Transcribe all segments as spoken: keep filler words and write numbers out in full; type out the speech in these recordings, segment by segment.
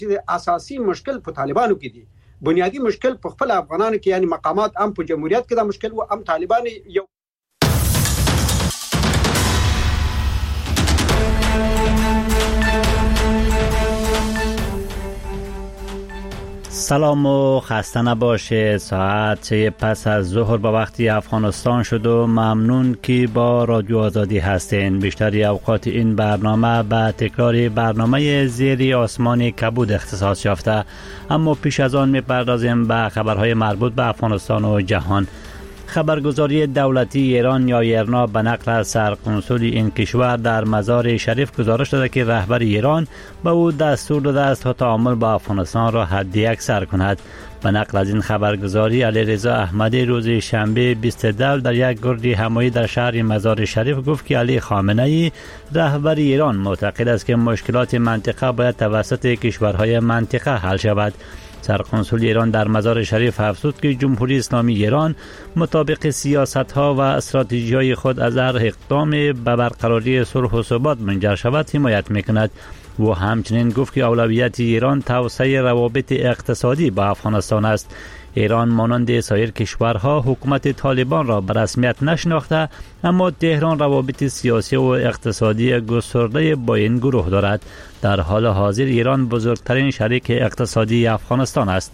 اساسي مشکل په طالبانو کې دی. بنیادی مشکل په خپل افغانانو کې، یعنی مقامات هم په جمهوریت کې دا مشکل و، هم طالبان یو. سلام و خسته نباشه. ساعت پس از ظهر به وقتی افغانستان شد و ممنون که با رادیو آزادی هستین. بیشتری اوقات این برنامه به تکرار برنامه زیر آسمان کبود اختصاص یافته، اما پیش از آن میپردازیم به خبرهای مربوط به افغانستان و جهان. خبرگزاری دولتی ایران یا ایرنا به نقل از سرقنسول این کشور در مزار شریف گزارش داده که رهبر ایران به او دستور داده است تا تعامل با افغانستان را حداکثر کند. به نقل از این خبرگزاری، علیرضا احمدی روز شنبه بیست دول در یک گرد همایی در شهر مزار شریف گفت که علی خامنه ای رهبر ایران معتقد است که مشکلات منطقه باید توسط کشورهای منطقه حل شود. سرقنسول ایران در مزار شریف افزود که جمهوری اسلامی ایران مطابق سیاست‌ها و استراتژی‌های خود از هر اقدام به برقراری صلح و ثبات منجر شود حمایت می‌کند. و همچنین گفت که اولویت ایران توسعه روابط اقتصادی با افغانستان است. ایران مانند سایر کشورها حکومت طالبان را به رسمیت نشناخته، اما تهران روابط سیاسی و اقتصادی گسترده با این گروه دارد. در حال حاضر ایران بزرگترین شریک اقتصادی افغانستان است.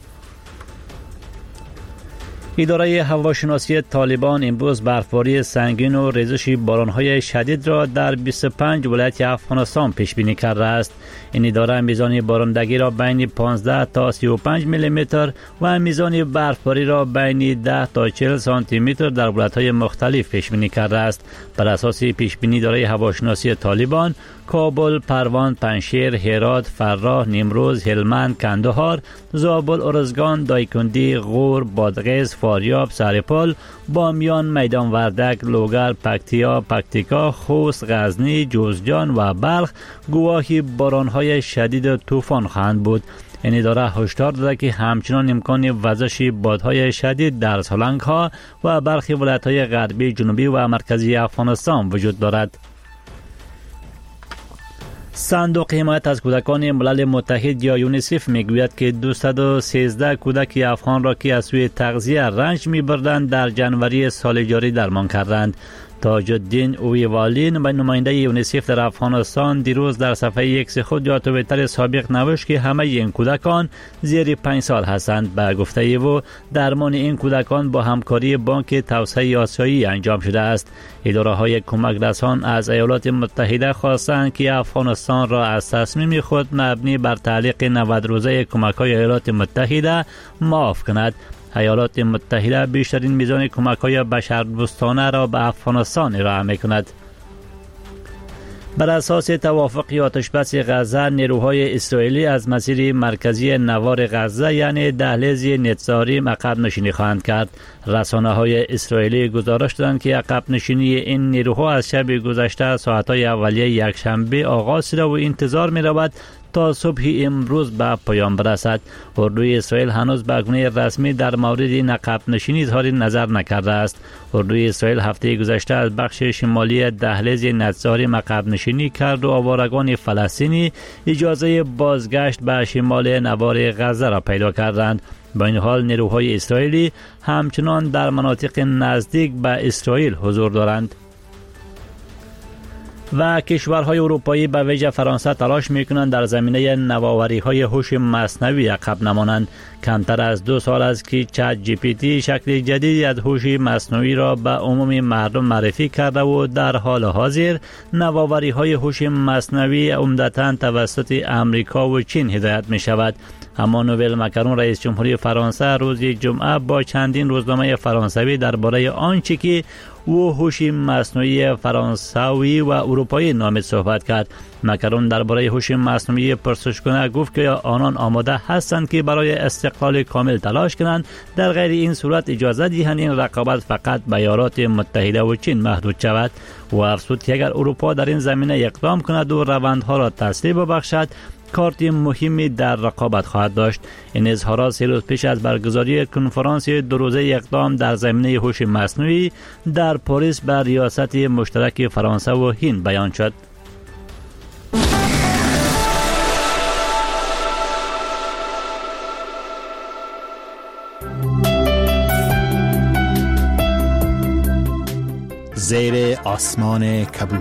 اداره هواشناسی طالبان امروز برفباری سنگین و ریزش باران‌های شدید را در بیست و پنج ولایت افغانستان پیش بینی کرده است. این اداره میزان بارندگی را بین پانزده تا سی و پنج میلی متر و میزان برفباری را بین ده تا چهل سانتی متر در ولایت‌های مختلف پیش بینی کرده است. بر اساس پیش بینی اداره هواشناسی طالبان، کابل، پروان، پنشیر، هرات، فراه، نیمروز، هلمند، کندهار، زابل، ارزگان، دایکندی، غور، بادغیس، فاریاب، سرپل، بامیان، میدان وردک، لوگر، پکتیا، پکتیکا، خوست، غزنی، جوزجان و بلخ گواهی باران‌های شدید و طوفان خواهند بود. این اداره هشدار داده که همچنان امکان وزش بادهای شدید در سالنگ‌ها و برخی ولایت‌های غربی، جنوبی و مرکزی افغانستان وجود دارد. صندوق حمایت از کودکان ملل متحد یا یونیسف میگوید که دویست و سیزده کودک افغان را که از سوی تغذیه رنج میبردند در جنوری سال جاری درمان کردند. تاج الدین اویوالین، نماینده یونیسف در افغانستان، دیروز در صفحه اکس خود در توییتر سابق نوشت که همه این کودکان زیر پنج سال هستند. به گفته او درمان این کودکان با همکاری بانک توسعه آسیایی انجام شده است. اداره های کمک رسان از ایالات متحده خواستند که افغانستان را از تصمیم خود مبنی بر تعلیق نود روزه کمک های ایالات متحده معاف کند. ایالات متحده بیشترین میزان کمک‌های بشردوستانه را به افغانستان ارائه می‌کند. بر اساس توافق آتشبس غزه، نیروهای اسرائیلی از مسیر مرکزی نوار غزه یعنی دهلیز نتزاریم عقب نشینی خواهند کرد. رسانه‌های اسرائیلی گزارش دادند که عقب نشینی این نیروها از شب گذشته ساعت‌های اولیه یکشنبه آغاز شده و انتظار می‌رود تا صبح امروز به پایان برسد. اردوی اسرائیل هنوز به گونه رسمی در مورد این عقب نشینی اظهار نظر نکرده است. اردوی اسرائیل هفته گذشته از بخش شمالی دهلیز نتزاریم عقب نشینی کرد و آوارگان فلسطینی اجازه بازگشت به شمال نوار غزه را پیدا کردند. با این حال نیروهای اسرائیلی همچنان در مناطق نزدیک به اسرائیل حضور دارند. و کشورهای اروپایی به ویژه فرانسه تلاش میکنند در زمینه نوآوری‌های هوش مصنوعی عقب نمانند. کمتر از دو سال است که چت جی پی تی شکل جدیدی از هوش مصنوعی را به عموم مردم معرفی کرده و در حال حاضر نوآوری‌های هوش مصنوعی عمدتاً توسط امریکا و چین هدایت می شود. اما نوئل مکرون رئیس جمهوری فرانسه روز جمعه با چندین روزنامه فرانسوی درباره آنچه که او هوش مصنوعی فرانسوی و اروپایی نامید صحبت کرد. مکرون درباره هوش مصنوعی پرسشگونه گفت که آنان آماده هستند که برای استقلال کامل تلاش کنند، در غیر این صورت اجازه دهند این رقابت فقط به ایالات متحده و چین محدود شود. و افزود که اگر اروپا در این زمینه اقدام کند و روندها را تسریع ببخشد، کارت مهمی در رقابت خواهد داشت. این اظهارات سه روز پیش از برگزاری کنفرانس دو روزه اقدام در زمینه هوش مصنوعی در پاریس بر ریاست مشترک فرانسه و هند بیان شد. زیر آسمان کبود.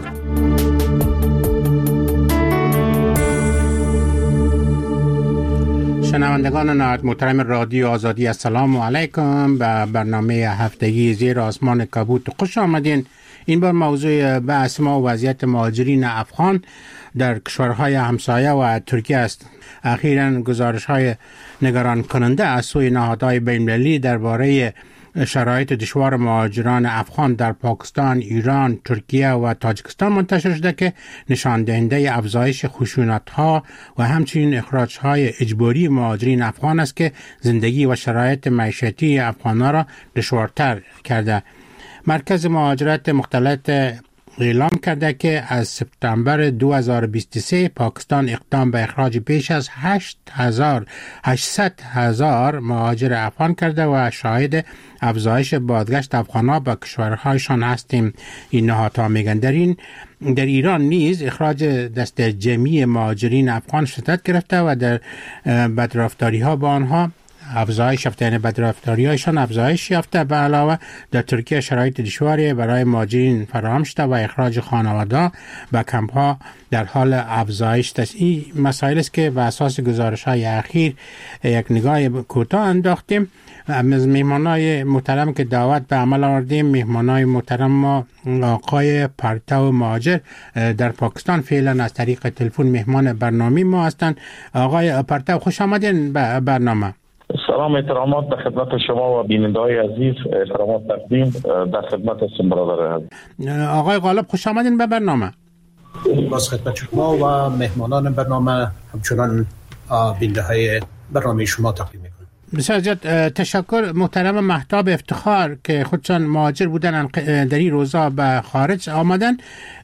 شنوندگان نهایت محترم رادیو آزادی، السلام علیکم. به برنامه هفتگی زیر آسمان کبود خوش آمدین. این بار موضوع بحث ما وضعیت مهاجرین افغان در کشورهای همسایه و ترکیه است. اخیراً گزارش‌های نگران کننده از سوی نهادهای بین‌المللی درباره شرایط دشوار مهاجران افغان در پاکستان، ایران، ترکیه و تاجیکستان منتشر شده که نشان دهنده افزایش خشونت‌ها و همچنین اخراج‌های اجباری مهاجرین افغان است که زندگی و شرایط معیشتی افغان‌ها را دشوارتر کرده. مرکز مهاجرت مختلط اعلام کرده که از سپتامبر دو هزار و بیست و سه پاکستان اقدام به اخراج بیش از هشت هزار هشتصد هزار مهاجر افغان کرده و شاهد افزایش بازگشت افغان‌ها به کشورهایشان هستیم. این نهادها میگن در این در ایران نیز اخراج دست جمعی مهاجرین افغان شدت گرفته و در بدرفتاری‌ها با آنها افزایش یافته، یعنی بدرفتاری‌هایشان افزایش یافته. به علاوه در ترکیه شرایط دشواری برای مهاجرین فراهم شده و اخراج خانواده به کمپ‌ها در حال افزایش است. این مسائل است که به اساس گزارش‌های اخیر یک نگاه کوتاه انداختیم. از مهمانای محترم که دعوت به عمل آوردیم، مهمانای محترم ما آقای پرتو مهاجر در پاکستان فعلا از طریق تلفن مهمان برنامه ما هستند. آقای پرتو خوش آمدین به برنامه. سلام، احترامات به خدمت شما و بیننده‌های عزیز. احترامات تقدیم در خدمت هستم برادر عزیز. آقای غالب خوش آمدین به برنامه. باز خدمت شما و مهمانان برنامه، همچنان بیننده‌های برنامه شما تقدیم می‌کنم. بسیار زیاد تشکر. محترم مهتاب افتخار که خودشان مهاجر بودن در این روزا به خارج آمدن،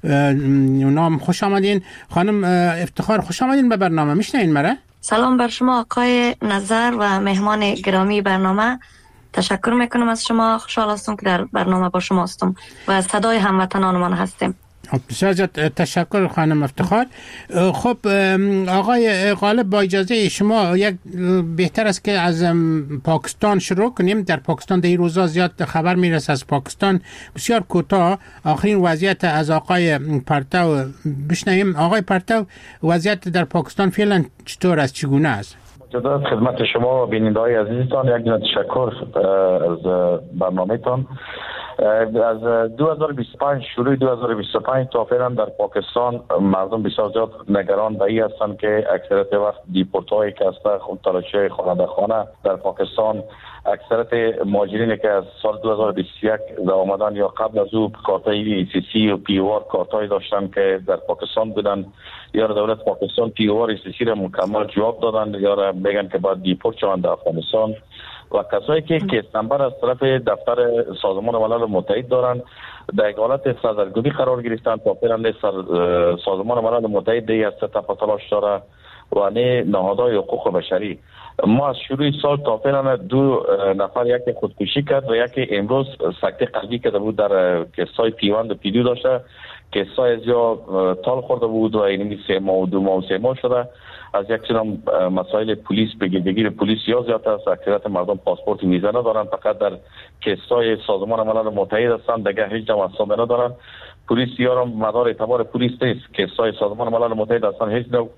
نام خوش آمدین. خانم افتخار خوش آمدین به برنامه. میشنین مرا؟ سلام بر شما آقای نظر و مهمان گرامی برنامه. تشکر میکنم از شما. خوشحال هستم که در برنامه با شما هستم و صدای هموطنانمان هستیم. بسیار زیاد تشکر خانم افتخار. خب آقای غالب، با اجازه شما یک بهتر است که از پاکستان شروع کنیم. در پاکستان در این روزا زیاد خبر میرسه از پاکستان. بسیار کوتاه آخرین وضعیت از آقای پرتو بشنویم. آقای پرتو، وضعیت در پاکستان فعلا چطور است، چگونه است؟ مجدد خدمت شما و بیننده‌های عزیزتان یک دونه تشکر از برنامه‌تان. از دو هزار و بیست و پنج شروع دو هزار و بیست و پنج تا فعلا در پاکستان مردم بسیار زیاد نگران به این هستند که اکثریت وقت دیپورت‌هایی که هسته خود تلاشی خانواده خانه در پاکستان، اکثریت مهاجرینی که از سال دو هزار و بیست و یک در آمدن یا قبل از او کارتای ای سی سی و پی او آر کارتای داشتن که در پاکستان بودن، یا دولت پاکستان پی او آر ای سی سی را مکمل جواب دادن یا میگن که باید دیپورت شوند در افغانستان. و کسایی که کیس نمبر از طرف دفتر سازمان ملل متحد دارن در یک حالت سردرگمی قرار گرفتن تا فعلا سازمان ملل متحد دیگه از تحت تلاش داره و نه نهادهای حقوق بشری. ما از شروع سال تا فعلا دو نفر یکی خودکشی کرد و یکی امروز سکته قلبی کرده بود در کیسای پیوند و پیدو داشته. کیسای از یا تال خورده بود و اینمی سه ماه و دو ماه و سه ماه شده. از یک چنان مسائل پلیس بگیردگیر پلیس یا زیاد است. اکثریت مردم پاسپورت ویزا ندارن، فقط در کیسای سازمان ملل متحد هستند، دیگه هیچ جا حساب ندارن. پلیس یارم مدار اعتبار پلیس نیست. کیسای سازمان ملل متحد هستند، هیچ نوع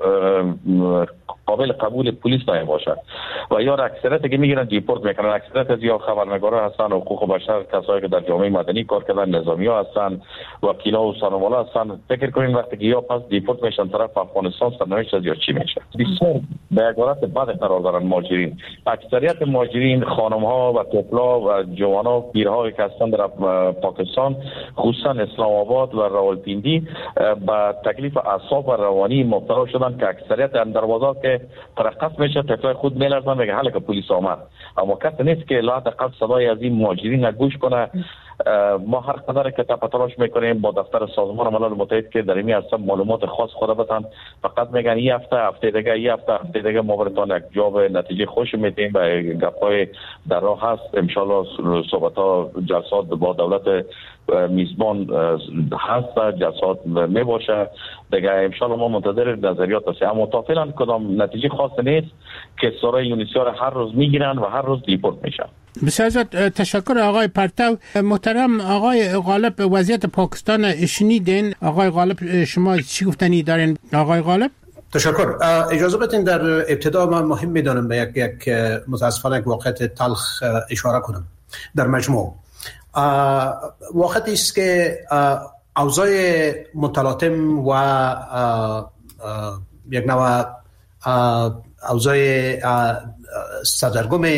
قابل قبول پلیس نمیباشد و یا اکثریت که میگیرن دیپورت میکنن. اکثریت از یا خبرنگارا هستن، حقوق بشر، کسایی که در جامعه مدنی کار کردن، نظامی‌ها هستن، وکیلا و سانوالا هستن. فکر کنین وقتی که یا پس دیپورت میشن طرف افغانستان، سرنوشت از یا چی میشه؟ بسیار به حالت بد قرار دارن مهاجرین. اکثریت مهاجرین خانم‌ها و طفلا و جوان‌ها، پیرها که هستن در پاکستان، خصوصا اسلام آباد و راولپیندی، با تکلیف اعصاب و روانی مبتلا شدن که اکثریت در بازار که ترقص میشه طفلای خود میلرزن میگه حالا که پلیس آمد، اما کسی نیست که لا حداقل صدای از این مهاجرین گوش کنه. ما هر قدر که تلاش میکنیم با دفتر سازمان ملل متحد که در این اصلا معلومات خاص خود بدن، فقط میگن یه هفته هفته دیگه یه هفته هفته دیگه ما براتون یک جواب نتیجه خوش میدیم و گپای در راه هست. ان شاء الله صحبت ها جلسات با دولت میزبان هست، جلسات می باشه دیگه. ان شاء الله ما منتظر نظریات هستیم، اما تا فعلا کدام نتیجه خاص نیست که سرای یونیسیار هر روز میگیرن و هر روز دیپورت میشن. بسیار زیاد تشکر آقای پرتو. محترم آقای غالب، وضعیت پاکستان شنیدین. آقای غالب شما چی گفتنی دارین؟ آقای غالب تشکر. اجازه بدین در ابتدا من مهم میدانم به یک یک متاسفانه یک واقعیت تلخ اشاره کنم. در مجموع واقعیتی است که اوضاع متلاطم و یک نوع اوضاع سردرگم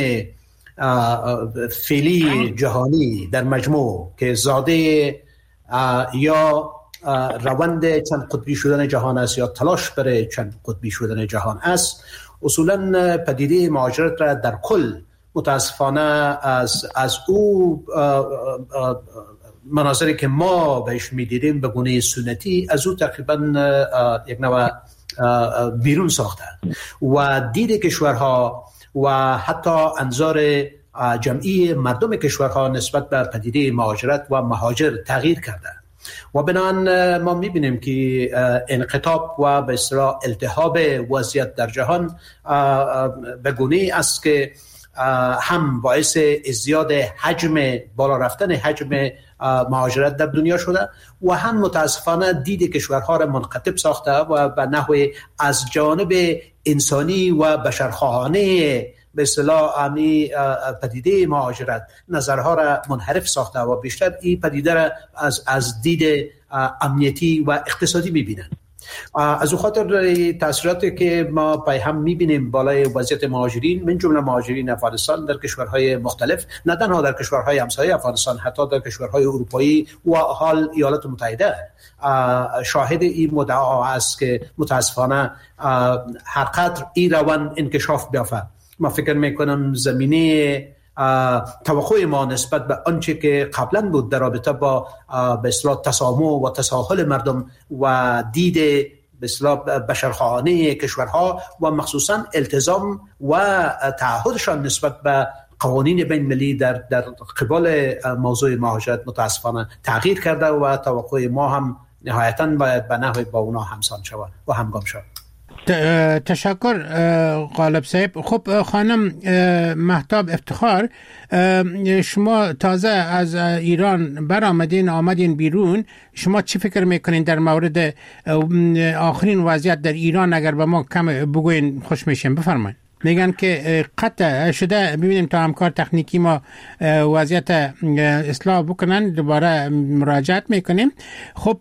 فعلی جهانی در مجموع که زاده یا روند چند قطبی شدن جهان است یا تلاش برای چند قطبی شدن جهان است، اصولا پدیده مهاجرت را در کل متاسفانه از از او مناظری که ما بهش می‌دیدیم به گونه سنتی از او تقریبا یک نوع بیرون ساخته و دید کشورها و حتی انظار جمعی مردم کشورها نسبت به پدیده مهاجرت و مهاجر تغییر کرده و بنابراین ما می‌بینیم که انقطاع و به اصطلاح التهاب وضعیت در جهان به گونه است که هم باعث ازدیاد حجم بالا رفتن حجم مهاجرت در دنیا شده و هم متاسفانه دید کشورها را منقطب ساخته و به نحو از جانب انسانی و بشرخواهانه به اصطلاح امی پدیده مهاجرت نظرها را منحرف ساخته و بیشتر این پدیده را از از دید امنیتی و اقتصادی می‌بینند. از او خاطر تاثیراتی که ما پای هم می‌بینیم بالای وضعیت مهاجرین من جمله مهاجرین افغانستان در کشورهای مختلف، نه تنها در کشورهای همسایه افغانستان، حتی در کشورهای اروپایی و حال ایالات متحده شاهد این مدعا است که متاسفانه هر قدر این روند انکشاف بیافته، ما فکر میکنم زمینه توقع ما نسبت به آنچه که قبلا بود در رابطه با به اصطلاح تسامح و تساهل مردم و دید به اصطلاح بشرخواهانه کشورها و مخصوصا التزام و تعهدشان نسبت به قوانین بین المللی در در قبال موضوع مهاجرت متاسفانه تغییر کرده و توقع ما هم نهایتاً باید به نحوی با اونا همسان شود و همگام شود. تشکر غالب صاحب. خب خانم مهتاب افتخار، شما تازه از ایران برآمدین آمدین بیرون، شما چی فکر میکنین در مورد آخرین وضعیت در ایران؟ اگر به ما کم بگوین خوش میشیم. بفرمایید. میگن که قطع شده، ببینیم تا همکار تکنیکی ما وضعیت اصلاح بکنن، دوباره مراجعت میکنیم. خب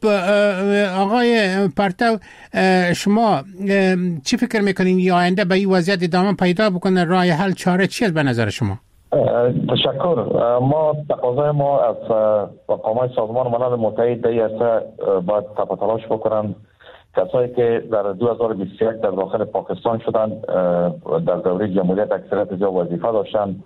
آقای پرتو، شما چی فکر میکنین یا آینده به این وضعیت ادامه پیدا بکنه؟ راه حل چاره چی است به نظر شما؟ تشکر. ما تقاضای ما از مقامات سازمان ملل متحد در ایسا باید تپ تلاش بکنن کسایی که در دو هزار و بیست و یک در داخل پاکستان شدند در دوره جمهوریت اکثریت جا وظیفه داشتند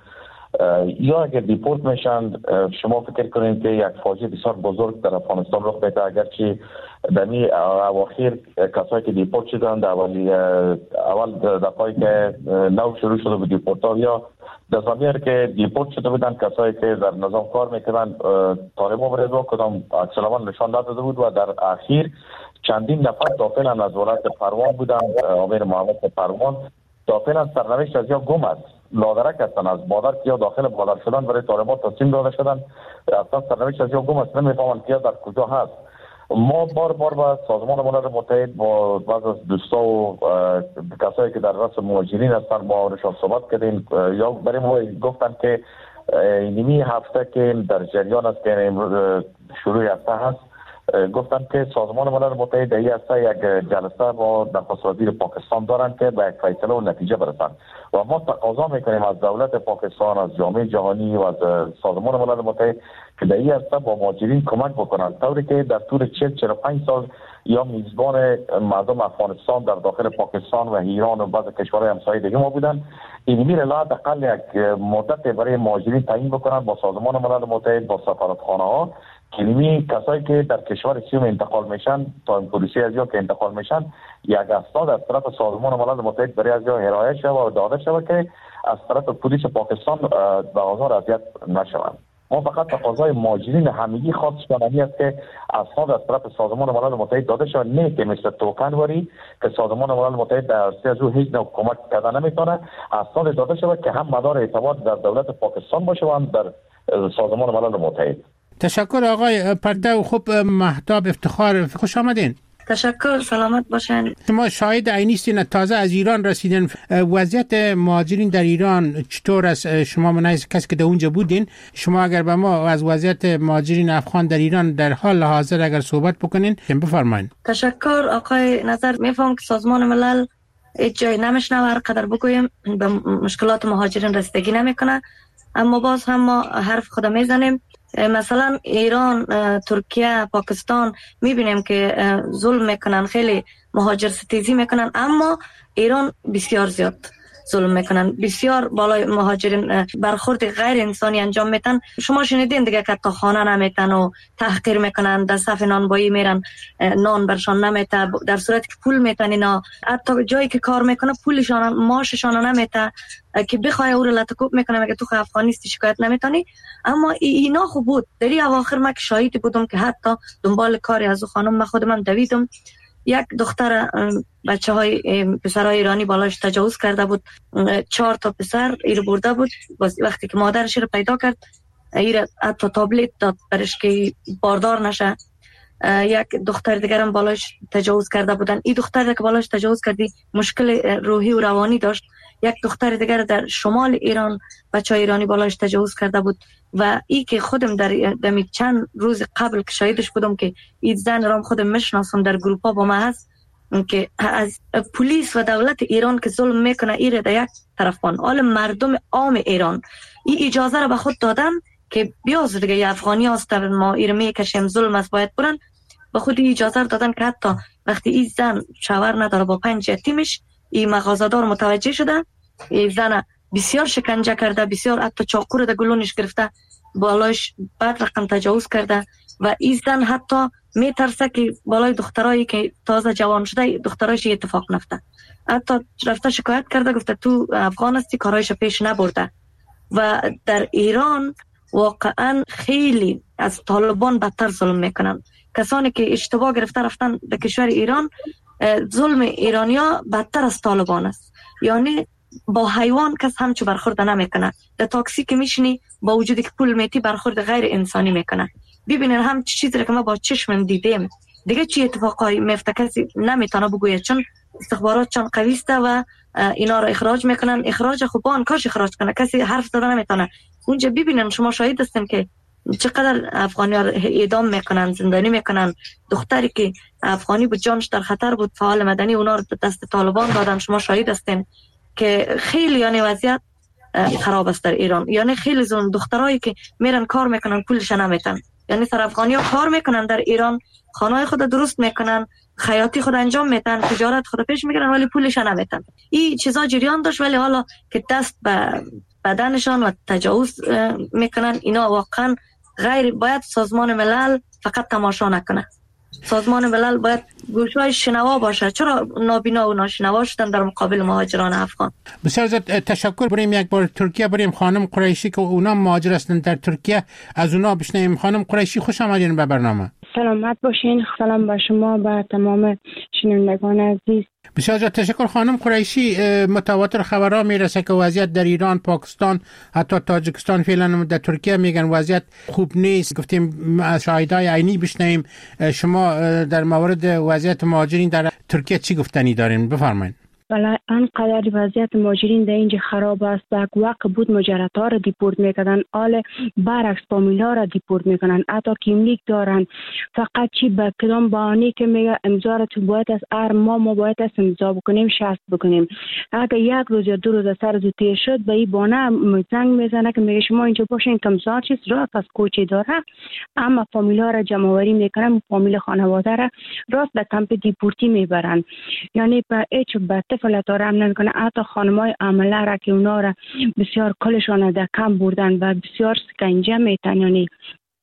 یا اگر دیپورت میشن، شما فکر کنید که یک فاجعه بسیار بزرگ در افغانستان رخ بده. اگرچه دمی اواخر کسایی که دیپورت شدند اولی اول دفعه که نو شروع شده بود دیپورت ها یا در زمیر که دیپورت شده بودند کسایی که در نظام کار میکردند طالبان برای کدام عکس‌العمل نشان نداده بود و در اخیر چندین نفر داخل از ولایت پروان بودند، امیر محمد پروان داخل سرنوشت از یا گم است، لادرک هستند از بادر که یا داخل بادر شدن برای طالبان تصمیم داده شدند، اصلا سرنوشت از یا گم است، نمیفهمند که در کجا هست. ما بار بار با سازمان ملل متحد با بعض از دوستا و کسایی که در رأس مهاجرین هستند با نشان صحبت کردیم یا برای ما گفتند که نیمی هفته که در جریان است که شروع هفته هست، گفتند که سازمان ملل متحد ای هسته یک جلسه با نخست وزیر پاکستان دارند که به یک فیصله و نتیجه برسند و ما تقاضا میکنیم از دولت پاکستان، از جامعه جهانی و از سازمان ملل متحد که در این هسته با مهاجرین کمک بکنند، طوری که در طول چهل چهل و پنج سال یا میزبان مردم افغانستان در داخل پاکستان و ایران و بعض کشورهای همسایه دیگه ما بودن، این میره لا حداقل یک مدت برای مهاجرین تعیین بکنند با سازمان ملل متحد، با سفارتخانه ها، که کسایی که در کشور سیوم انتقال میشن تا پلیسی از یا که انتقال میشن یک اسناد از طرف سازمان ملل متحد برای از یا ارائه شود و داده شود که از طرف پلیس پاکستان به آزار اذیت نشوند. ما فقط تقاضای مهاجرین همگی خاصشان این است که اسناد از طرف سازمان ملل متحد داده شود، نه که مثل توکنوری که سازمان ملل متحد در از او هیچ نوع کمک کردن نمیتونه، اسناد داده شود که هم مدار اعتبار در دولت پاکستان باشه و هم در سازمان ملل متحد. تشکر آقای پرتو. خوب مهتاب افتخار، خوش آمدین. تشکر، سلامت باشین. شما شاهد عینی هستین، تازه از ایران رسیدین. وضعیت مهاجرین در ایران چطور است؟ شما منایز کسی که در اونجا بودین، شما اگر به ما از وضعیت مهاجرین افغان در ایران در حال حاضر اگر صحبت بکنین بفرمایید. تشکر آقای نظر. میفهم که سازمان ملل هیچ جای نمیشنه و هر قدر بگویم به مشکلات مهاجرین رسیدگی نمیکنه، اما باز هم ما حرف خود میزنیم. مثلا ایران، ترکیه، پاکستان میبینیم که ظلم میکنن، خیلی مهاجر ستیزی میکنن، اما ایران بسیار زیاد ظلم میکنن، بسیار بالای مهاجرین برخورد غیر انسانی انجام میتن. شما شنیدین دیگه که تا خانه نمیتن و تحقیر میکنن، در صف نانبایی میرن، نان برشان نمیته، در صورتی که پول میتن اینا، حتی جایی که کار میکنه پولشان معاششان نمیته که بخوای او رو لطکوب میکنه، مگه تو خو افغانیستی شکایت نمیتونی. اما اینا خوب بود. در این اواخر ما که شاهد بودم که حتی دنبال کاری از او خانم، من خودم دویدم، یک دختر بچه های پسرای ایرانی بالاش تجاوز کرده بود، چهار تا پسر ایر برده بود. وقتی که مادرش رو پیدا کرد، ایر حتی تابلت داد برش که باردار نشه. یک دختر دیگر هم بالاش تجاوز کرده بودن. این دختر که بالاش تجاوز کردی مشکل روحی و روانی داشت. یک دختر دیگر در شمال ایران بچه ایرانی بالاش تجاوز کرده بود و ای که خودم در دمی چند روز قبل که شاهدش بودم که این زن رام خودم میشناسم، در گروپ ها با ما هست، که از پلیس و دولت ایران که ظلم میکنه ایره در یک طرفان، حال مردم عام ایران این اجازه را به خود دادن که بیاز دیگه افغانی هست ما ایره میکشیم، ظلم است باید برن، به خود اجازه دادن که حتی وقتی این زن شوهر نداره با پنج یتیمش، این مغازه‌دار متوجه شده، این زن بسیار شکنجه کرده، بسیار حتی چاقو رو در گلونش گرفته، بالاش بعد رقم تجاوز کرده و این زن حتی میترسه که بالای دخترایی که تازه جوان شده دخترایش اتفاق نفته، حتی رفته شکایت کرده، گفته تو افغان هستی کارایش پیش نبرده. و در ایران واقعا خیلی از طالبان بدتر ظلم میکنن. کسانی که اشتباه گرفته رفتن به کشور ایران، ظلم ایرانیا بدتر از طالبان است. یعنی با حیوان کس همچو برخورد نمیکنه. در تاکسی که میشینی با وجودی که پول میتی برخورد غیر انسانی میکنه. ببینین هم چیزی که ما با چشمم دیدیم دیگه چی اتفاقایی میفته کسی نمیتونه بگوید، چون استخبارات چون قوی است و اینا را اخراج میکنن. اخراج خب با کاش اخراج کنه، کسی حرف زدن نمیتونه. اونجا ببینن، شما شاهد هستین که چقدر افغانی ها اعدام میکنن، زندانی میکنن. دختری که افغانی بود جانش در خطر بود، فعال مدنی، اونا رو دست طالبان دادن. شما شاهد هستین که خیلی یعنی وضعیت خراب است در ایران. یعنی خیلی زن دخترایی که میرن کار میکنن پولش نمیتن. یعنی سر افغانی ها کار میکنن در ایران، خانه خود درست میکنن، خیاطی خود انجام میتن، تجارت خود پیش میگیرن، ولی پولش نمیتن. این چیزا جریان داشت، ولی حالا که دست به بدنشان و تجاوز میکنن، اینا واقعا غیر. باید سازمان ملل فقط تماشا نکنه، سازمان ملل باید گوشهای شنوا باشه. چرا نابینا و ناشنوا شدن در مقابل مهاجران افغان؟ بسیار زیاد تشکر. بریم یک بار ترکیه، بریم خانم قریشی که اونا مهاجر هستند در ترکیه، از اونا بشنویم. خانم قریشی خوش آمدین به برنامه. سلامت باشین. سلام با شما و تمام شنوندگان عزیز. بسیار زیاد تشکر. خانم قریشی، متواتر خبرها میرسه که وضعیت در ایران، پاکستان، حتی تاجیکستان، فعلا در ترکیه میگن وضعیت خوب نیست. گفتیم از شاهدای عینی بشنویم. شما در مورد وضعیت مهاجرین در ترکیه چی گفتنی دارین؟ بفرمایید. بله، انقدر وضعیت مهاجرین در اینجا خراب است. در وقت بود مجرد ها را دیپورت میکردن، حال برعکس فامیلا را دیپورت میکنن، حتی کیملیک دارن. فقط چی به کدام بهانه که میگه امضا را تو باید از هر ما ما باید از امضا بکنیم، شرط بکنیم. اگر یک روز یا دو روز از سر زودی شد به این بانه زنگ میزنه که میگه شما اینجا باشین، کمزار چیز راست از کوچه داره، اما فامیلا را جمع آوری میکنن، فامیل خانواده را راست به کمپ دیپورتی میبرن. یعنی به هیچ بته فلات آرام نمیکنه. حتی خانمای عامله را که اونا را بسیار کلشان در کم بردن و بسیار سکنجه میتن. یعنی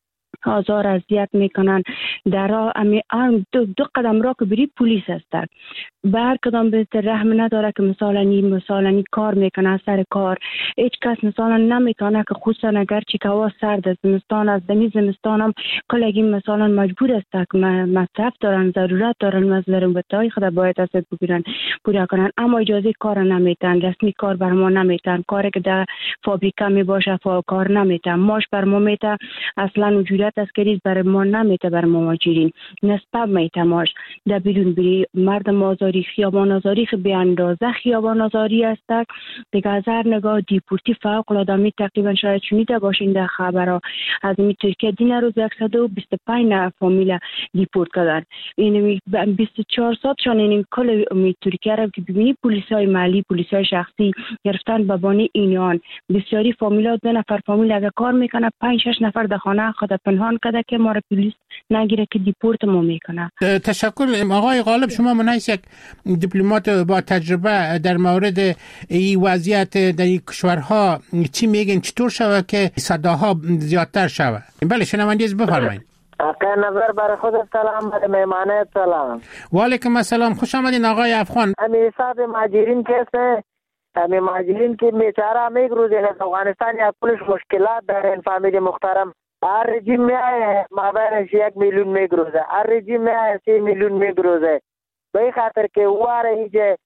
آزار اذیت میکنن. در راه دو, دو قدم را که بری پلیس هستند. بر کدام به رحم نداره که مثلا این مثلا این کار میکنه سر کار. هیچ کس مثلا نمیتونه که خصوصا اگر چی که هوا سرد است، زمستان است، دمی زمستان هم کلگی مثلا مجبور است که مصرف دارن، ضرورت دارن، از ضرورتهای خود باید است بگیرن پورا کنن، اما اجازه کار نمیتن، رسمی کار بر ما نمیتن، کاری که در فابریکه می باشه فا کار نمیتن، ماش بر ما میته، اصلا وجودت اسکریز بر ما نمیته، بر ما مهاجرین نسبت میته ماش در بیرون بری. مردم آزاری خیابان آزاری خب به اندازه خیابان آزاری است دیگه. از هر نگاه دیپورتی فوق العاده می تقریبا شاید شنیده باشین در خبرها از می ترکیه دین روز صد و بیست و پنج نفر فامیل دیپورت کردن. این بیست و چهار ساعتشان این کل می ترکیه رو که ببینی پلیسای محلی، پلیسای شخصی گرفتن به بانی اینان. بسیاری فامیلا دو نفر فامیل اگه کار میکنه پنج شش نفر در خانه خود پنهان کرده که ما را پلیس نگیره که دیپورت ما میکنه. تشکر آقای غالب. شما منیس یک دیپلمات با تجربه در مورد این وضعیت در این کشورها چی میگن چطور شوه که صداها زیادتر شوه؟ بله شنوندگی بفرمایید. آقای نظر برای خود سلام، برای مهمانه سلام. و علیکم السلام، خوش آمدین آقای افغان. امی حساب مهاجرین کیسه امی مهاجرین که بیچاره همه روز از افغانستان یا کلش مشکلات دارن فامیلی محترم. هر رژیم میای مابینش یک میلیون میگروزه، هر رژیم میای سی میلیون میگروزه. به این خاطر که واره ایجه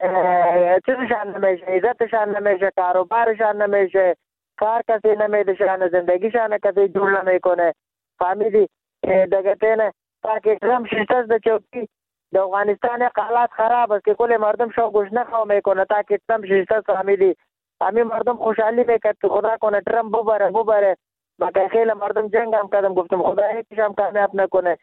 چیزشان نمیشه، عزتشان نمیشه، کاروبارشان نمیشه، کار کسی نمیدشان، زندگیشان کسی جور نمیکنه. فامیلی دیگه تینه تاکه اکرام شیشتاز ده چوکی ده افغانستان حالات خراب است که کل مردم شو گوش نخواه میکنه تاکه اکرام شیشتاز. فامیلی همین مردم خوشحالی میکرد که خدا کنه ترم ببره ببره با که خیلی مردم جنگ هم کردم، گفتم خدا هیچیش هم کامیاب نکنه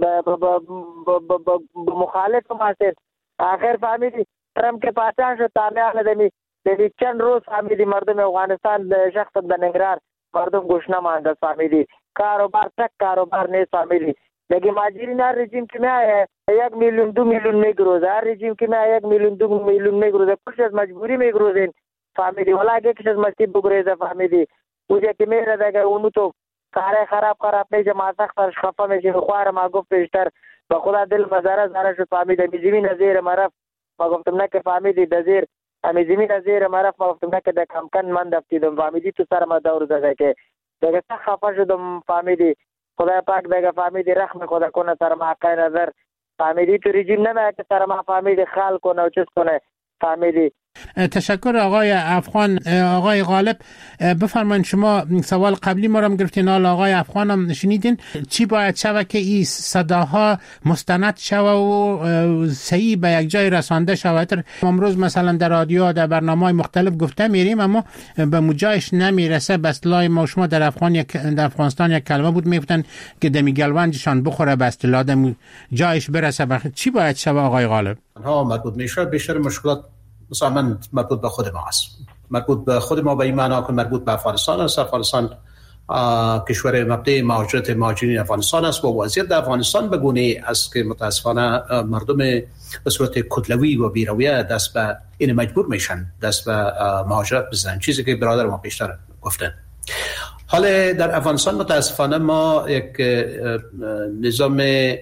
مخالف هم هستید. آخر فامیلی ترم که پاچان شد تامیان دمی دمی چند روز فامیلی مردم افغانستان شخص به نگرار مردم گوش نمانده. فامیلی کاروبار تک کاروبار نیست. فامیلی دیگه مهاجرین هر رژیم که میایه یک میلیون دو میلیون میگروزه، هر رژیم که میایه یک میلیون دو میلیون میگروزه، کلش از مجبوری میگروزین. فامیلی ولی اگه کش از مستی بگریزه فامیلی اوجه که میره دیگه اونو تو کاره خراب خراب میشه، ما سختش خفه میشه. خوار ما گفت پیشتر با خدا دل مزاره زاره شد. فامیلی می زمین زیر مرف ما گفتم نه که فامیلی در زیر همی زمین زیر مرف ما گفتم نه که در کمکن من دفتیدم. فامیلی تو سر ما دور زده که دیگه سخت خفه شدم. فامیلی خدا پاک دیگه فامیلی رحم خدا کنه سر ما. حقای نظر فامیلی تو رژیم نمیه که سر ما فامیلی خال کنه و چیز کنه. فامیلی تشکر آقای افغان. آقای غالب بفرمایید، شما سوال قبلی ما رو گرفتین، حالا آقای افغان هم شنیدین. چی باید شوه که این صداها مستند شوه و صحیح به یک جای رسانده شوه؟ امروز مثلا در رادیو در برنامه‌های مختلف گفته میریم اما به مجایش نمیرسه. به اصطلاح ما شما در افغان یک در افغانستان یک کلمه بود میگفتن که دمی گلوانجشان بخوره، به اصطلاح دم جایش برسه. بخ... چی باید شوه آقای غالب؟ ها مربوط میشه بیشتر مشکلات مثلا مربوط به خود ما است، مربوط به خود ما به این معنا که مربوط به افغانستان است. افغانستان کشور مبدأ مهاجرت مهاجرین افغانستان است و وضعیت در افغانستان به گونه‌ای است که متاسفانه مردم به صورت کتلوی و بی‌رویه دست به این مجبور میشن دست به مهاجرت بزنن، چیزی که برادر ما پیشتر گفتن. حالا در افغانستان متاسفانه ما یک نظام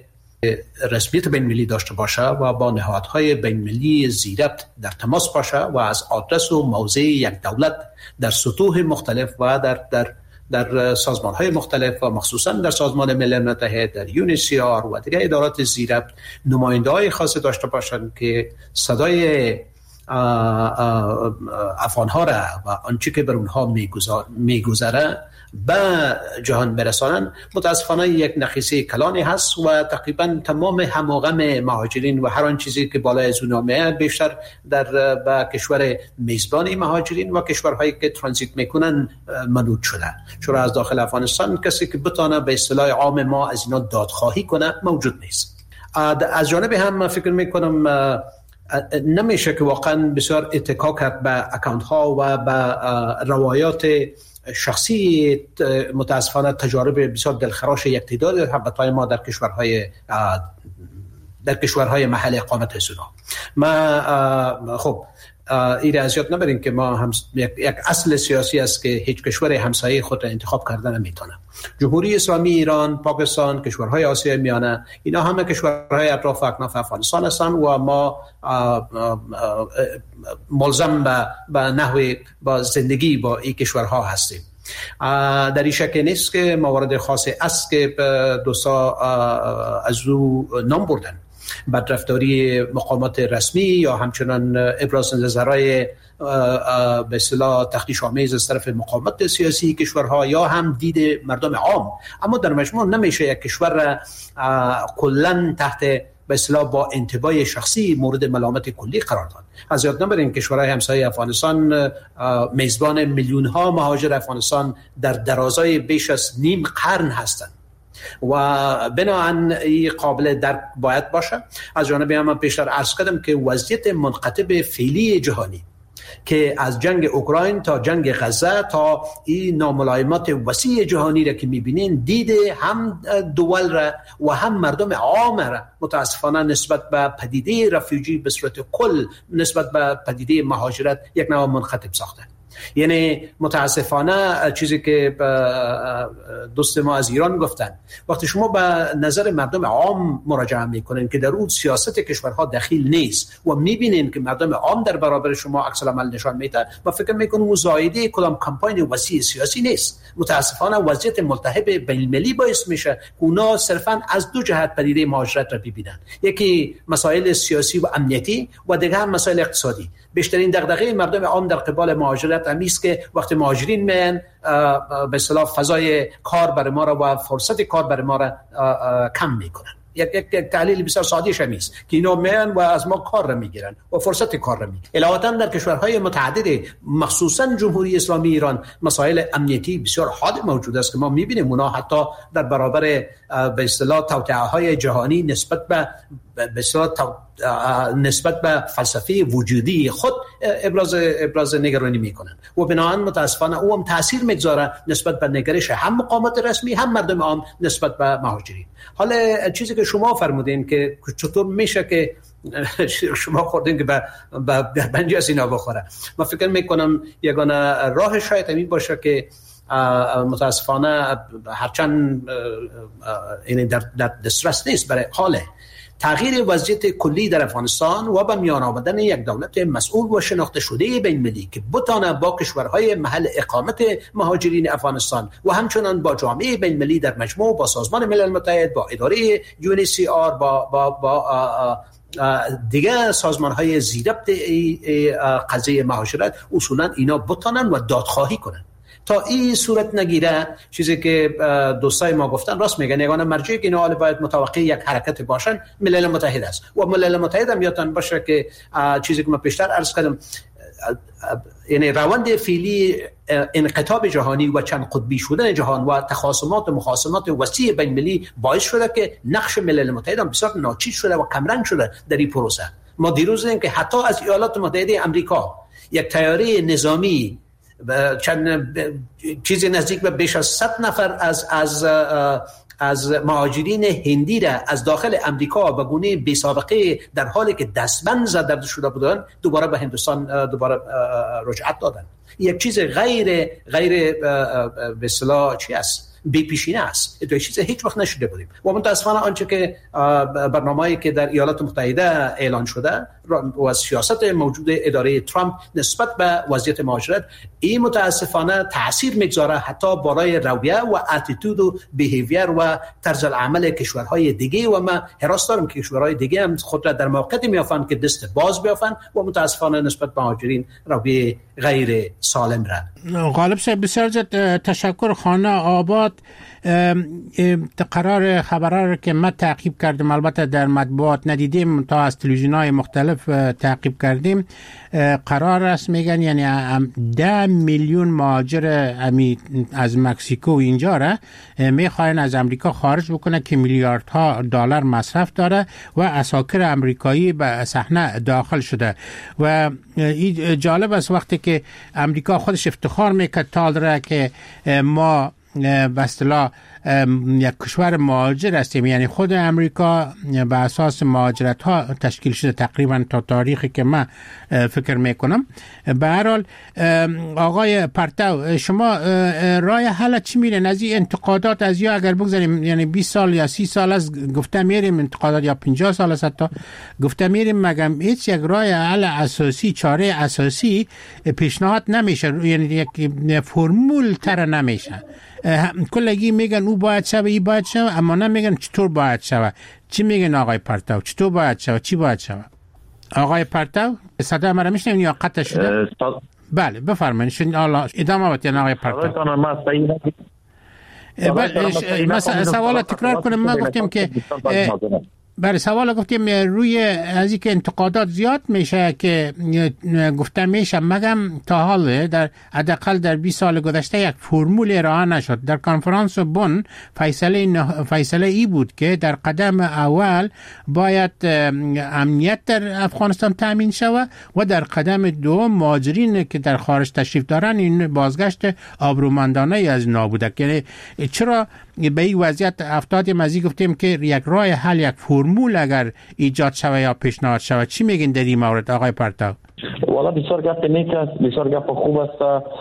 رسمیت بین المللی داشته باشه و با نهادهای بین المللی زیربط در تماس باشه و از آدرس و موضع یک دولت در سطوح مختلف و در در در سازمان‌های مختلف و مخصوصا در سازمان ملل متحد، در یونیسیار و دیگر ادارات زیربط نماینده‌های خاص داشته باشند که صدای افغان‌ها را و آنچه که بر اونها میگذره به جهان برسانن. متاسفانه یک نقیصه کلانی هست و تقریبا تمام هماغم مهاجرین و هر آن چیزی که بالای از اونها میاد بیشتر در به کشور میزبان مهاجرین و کشورهایی که ترانزیت میکنن منوط شده، چون از داخل افغانستان کسی که بتونه به اصطلاح عام ما از اینا دادخواهی کنه موجود نیست. از جانب هم فکر میکنم نمیشه که واقعا بسیار اتکا کرد به اکانت ها و به روایات شخصی متاسفانه تجارب بسیار دلخراش یک تعداد هموطنان ما در کشورهای در کشورهای محل اقامت سونا. ما خب این از یاد نبرین که ما هم یک, یک اصل سیاسی است که هیچ کشور همسایه خود را انتخاب کردن نمیتونه. جمهوری اسلامی ایران، پاکستان، کشورهای آسیای میانه، اینا همه کشورهای اطراف اکناف افغانستان هستند و ما آه آه آه ملزم به, به نحو با زندگی با این کشورها هستیم. در این شک نیست که موارد خاصی است که دوستا از او نام بردن، بدرفتاری مقامات رسمی یا همچنان ابراز نظرهای به اصطلاح تخطیش آمیز از طرف مقامات سیاسی کشورها یا هم دید مردم عام. اما در مجموع نمیشه یک کشور را کلاً تحت به اصطلاح با انتباه شخصی مورد ملامت کلی قرار داد. از یاد نبرین کشورهای همسایه افغانستان میزبان میلیون ها مهاجر افغانستان در درازای بیش از نیم قرن هستند و بنابراین این قابل درک باید باشه. از جانب من پیشتر عرض کردم که وضعیت منقطب فعلی جهانی که از جنگ اوکراین تا جنگ غزه تا این ناملایمات وسیع جهانی را که میبینین، دیده هم دول را و هم مردم عام را متاسفانه نسبت به پدیده رفیوجی به صورت کل، نسبت به پدیده مهاجرت یک نوع منقطب ساخته. یعنی متاسفانه چیزی که دوست ما از ایران گفتن، وقتی شما به نظر مردم عام مراجعه میکنین که در اون سیاست کشورها دخیل نیست و میبینین که مردم عام در برابر شما عکس العمل نشان میده، ما فکر میکنم مزایده کدام کمپاین وسیع سیاسی نیست. متاسفانه وضعیت ملتهب بین المللی باعث میشه که اونا صرفا از دو جهت پدیده مهاجرت را ببینن، یکی مسائل سیاسی و امنیتی و دیگه هم مسائل اقتصادی. بیشترین دغدغه مردم عام در قبال مهاجرت همیست که وقتی مهاجرین میان به اصطلاح فضای کار برای ما را و فرصت کار برای ما را کم میکنن. یک یک تحلیل بسیار ساده شمیست که اینا میان و از ما کار را میگیرن و فرصت کار را میگیرن. علاوه در کشورهای متعدد مخصوصا جمهوری اسلامی ایران مسائل امنیتی بسیار حاد موجود است که ما میبینیم اونا حتی در برابر به اصطلاح توطئه‌های جهانی نسبت به به اصطلاح نسبت به فلسفه وجودی خود ابراز ابراز نگرانی میکنن و بنابراین متاسفانه او هم تاثیر میگذاره نسبت به نگرش هم مقامات رسمی هم مردم عام نسبت به مهاجرین. حالا چیزی که شما فرمودین که چطور میشه که شما خوردین که به بنجی از اینا بخوره، من فکر میکنم یگانه راه شاید همین باشه که متاسفانه هرچند این در دسترس نیست برای حال تغییر وضعیت کلی در افغانستان و به میان آمدن یک دولت مسئول و شناخته شده بین المللی که بتانه با کشورهای محل اقامت مهاجرین افغانستان و همچنان با جامعه بین المللی در مجموع، با سازمان ملل متحد، با اداره یو ان سی آر، با با با دیگه سازمان‌های زیربط قضیه مهاجرت اصولا اینا بتانن و دادخواهی کنن. تا این صورت نگیره، چیزی که دوستای ما گفتن راست میگن، یگانه مرجعی که اینا باید متوقع یک حرکت باشن ملل متحد است و ملل متحد هم یادتان باشه که چیزی که من پیشتر عرض کردم، یعنی روند فعلی انقطاب جهانی و چند قطبی شدن جهان و تخاصمات و مخاصمات وسیع بین المللی باعث شده که نقش ملل متحد هم بسیار ناچیز شده و کمرنگ شده در این پروسه. ما دیروز دیدیم که حتی از ایالات متحده آمریکا یک طیاره نظامی چند چیزی نزدیک به بیش از صد نفر از از از مهاجرین هندی را از داخل امریکا به گونه بی سابقه در حالی که دستبند زده شده بودند دوباره به هندوستان دوباره رجعت دادن. یک چیز غیر غیر به اصطلاح چی است؟ بی پیشینه است. تو چیز هیچ وقت نشده بودیم و متاسفانه آنچه که برنامه‌ای که در ایالات متحده اعلان شده و از سیاست موجود اداره ترامپ نسبت به وضعیت مهاجرت، این متاسفانه تاثیر میگذاره حتی بالای رویه و اتیتود و بیهیویر و طرز العمل کشورهای دیگه و ما حراس دارم که کشورهای دیگه هم خود را در موقعیتی میافن که دست باز بیافن و متاسفانه نسبت به مهاجرین رویه غیر سالم را. غالب صاحب بسیار زیاد تشکر. خانه آباد قرار خبرها رو که ما تعقیب کردیم، البته در مطبوعات ندیدیم تا از تلویزیون‌های مختلف تعقیب کردیم، قرار است میگن یعنی ده میلیون مهاجر از مکزیکو اینجا را میخواین از امریکا خارج بکنه که میلیاردها دلار مصرف داره و اساکر امریکایی به صحنه داخل شده. و این جالب است وقتی که امریکا خودش افتخار میکرد تا داره که ما به اصطلاح یک کشور مهاجر هستیم، یعنی خود امریکا به اساس مهاجرت ها تشکیل شده تقریبا تا تاریخی که من فکر میکنم. به هر حال آقای پرتو، شما راه حل چی میرین از این انتقادات؟ از یا اگر بگذاریم یعنی بیست سال یا سی سال از گفته میریم انتقادات، یا پنجاه سال است حتی گفته میریم، مگم هیچ یک راه حل اساسی، چاره اساسی پیشنهاد نمیشه، یعنی یک فرمول تر نمیشه. کلگی میگن او باید شوه، ای باید شوه، اما نمیگن چطور باید شوه. چی میگن آقای پرتو؟ چطور باید شوه؟ چی باید شوه؟ آقای پرتو صدا مرا میشنوین یا قطع شده؟ بله بفرمایید، شن الله ادامه بدید آقای پرتو. بله سوال تکرار کنم. ما گفتیم که برای سوال گفتیم روی از اینکه انتقادات زیاد میشه که گفته میشه، مگم تا حال در حداقل در بیست سال گذشته یک فرمول ارائه نشد. در کنفرانس بن فیصله فیصله ای بود که در قدم اول باید امنیت در افغانستان تامین شود و در قدم دوم مهاجرین که در خارج تشریف دارن این بازگشت آبرومندانه از نابودک. یعنی چرا به این وضعیت افتادیم؟ از این گفتیم که یک راه حل، یک فرمول اگر ایجاد شود یا پیشنهاد شود. چی میگین در این مورد آقای پرتو؟ والا بسیار گپ نیک است، بسیار گپ خوب است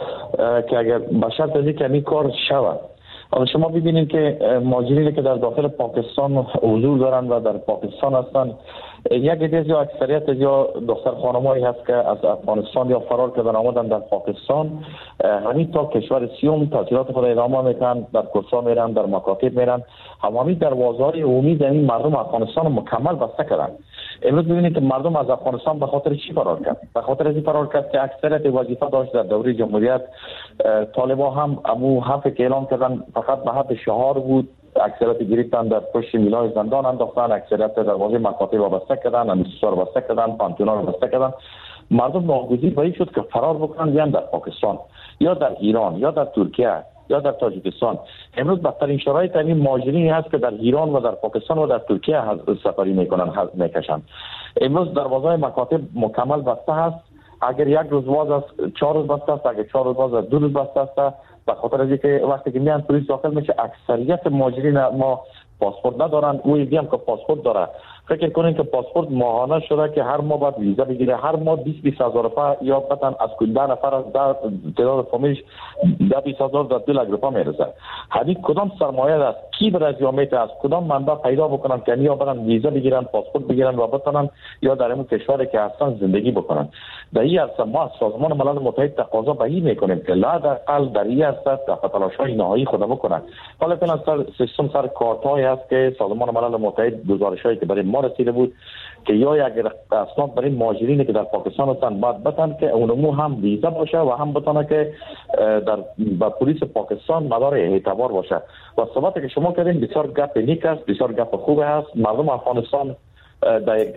که اگر به شرط از اینکه این کار شود. شما ببینید که مهاجرینی که در داخل پاکستان حضور دارند و در پاکستان هستند، یک عده یا اکثریت یا دختر خانمایی هست که از افغانستان یا فرار کردن آمدن در پاکستان، همین تا کشور سیوم تحصیلات خود ادامه میکنن، در کورس‌ها میرن، در مکاتب میرن، همین دروازه‌های عمومی در این مردم افغانستان مکمل بسته کردن. امروز ببینید که مردم از افغانستان به خاطر چی فرار کرد؟ به خاطر از این فرار کرد که اکثریت وظیفه داشت در دوره جمهوریت. طالبا هم امو حرفی که اعلام کردن فقط به حد شعار بود، اکثریت گرفتن در پشت میلای زندان انداختن، اکثریت دروازه مکاتب بسته کردن، امیسوار بسته کردن، پانتونا بسته کردن. مردم ناگزیر به این شد که فرار بکنن، یا در پاکستان یا در ایران یا در ترکیه یا در تاجیکستان. امروز بدترین شرایط این مهاجرینی هست که در ایران و در پاکستان و در ترکیه سفری میکنن میکشن. امروز دروازه مکاتب مکمل بسته هست. اگر یک روز باز است چهار روز بسته است، اگر چهار روز باز است دو روز بسته است. به خاطر از اینکه وقتی که میان پلیس داخل میشه، اکثریت مهاجرین ما پاسپورت ندارن. او یکی هم که پاسپورت داره، فکر کنین که پاسپورت ماهانه شده که هر ماه باید ویزا بگیره، هر ماه بیست بیست هزار روپیه یا مثلا از کل ده نفر از ده تعداد فامیلش ده بیست هزار تا دو لک روپیه میرسه. همین کدام سرمایه است؟ کی برای جامعه از کدام منبع پیدا بکنن که یا برن ویزا بگیرن، پاسپورت بگیرن و بتونن یا در اون کشوری که هستن زندگی بکنن؟ در این عرصه ما سازمان ملل متحد تقاضا به این میکنیم که لااقل در این عرصه تلاش‌های نهایی خود بکنن. حالا فعلا سر سیستم سر کارت‌های است که سازمان ملل متحد گزارش‌هایی که برای ما رسیده بود که یا اگر اسناد برای مهاجرینی که در پاکستان هستند باید بتن که اونمو هم ویزا باشه و هم بتونه که در با پلیس پاکستان مدار اعتبار باشه. و صحبتی که شما کردین بسیار گپ نیک است، بسیار گپ خوب است. مردم افغانستان در یک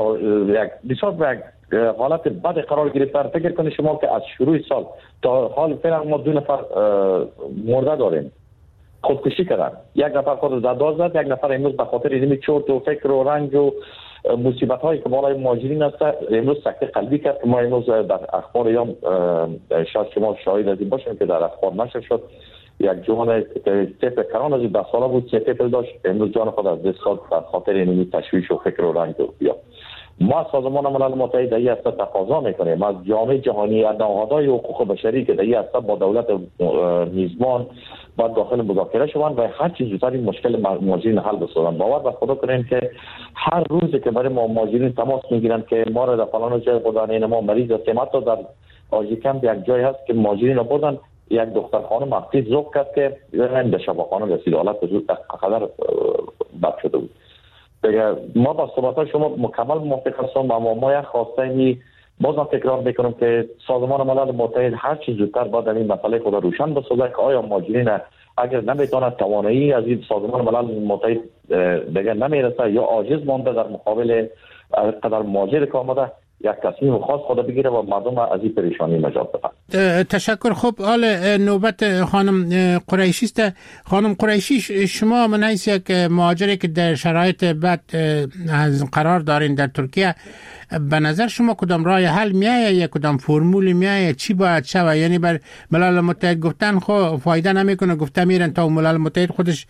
بسیار به حالت بد قرار گرفتن. فکر کنید شما که از شروع سال تا حال فعلا ما دو نفر مرده داریم، خودکشی کردن. یک نفر خود را داد زد، یک نفر امروز به خاطر اینمی چرت و فکر و رنج و مصیبت هایی که بالای مهاجرین هست امروز سکته قلبی کرد. ما امروز در اخبار یا شاید شما شاهد از این باشین که در اخبار نشر شد یک جوان طفل کران از ده ساله بود، سه طفل داشت، امروز جان خود از دست داد به خاطر اینمی تشویش و فکر و رنج و بیا. ما سازمان ملل متحد در این هسته تقاضا میکنیم از جامعه جهانی، از نهادهای حقوق بشری که در این هسته با دولت میزبان باید داخل مذاکره شوند و هر چیز زودتر این مشکل مهاجرین حل بسازند. باور به خدا کنیم که هر روزی که برای ما مهاجرین تماس میگیرند که ما را در فلان جای خدانین ما مریض هستیم، حتی در آژیکم یک جای هست که مهاجرین را بردن، یک دختر خانم مفتی ذوق کرد که به شفاخانه رسید، حالت زود قدر بد شده بود. ما با صحبت شما مکمل موافق هستم، اما ما یک خواسته می بازم تکرار میکنم که سازمان ملل متحد هر چیز زودتر باید این مسئله خود روشن بسازه که آیا مهاجرین اگر نمیتونه توانایی از این سازمان ملل متحد دیگه نمیرسه یا عاجز مانده در مقابل قدر مهاجر که آمده، یک تصمیم خاص خود بگیره و مردم از این پریشانی نجات بده. تشکر. خب حال نوبت خانم قریشی است. خانم قریشی، شما من حیث یک مهاجری که در شرایط بد قرار دارین در ترکیه، به نظر شما کدام راه حل میایه یا کدام فرمول میایه؟ چی باید شود؟ یعنی بر ملل متحد گفتن خو فایده نمیکنه، گفته میرن تا ملل متحد خودش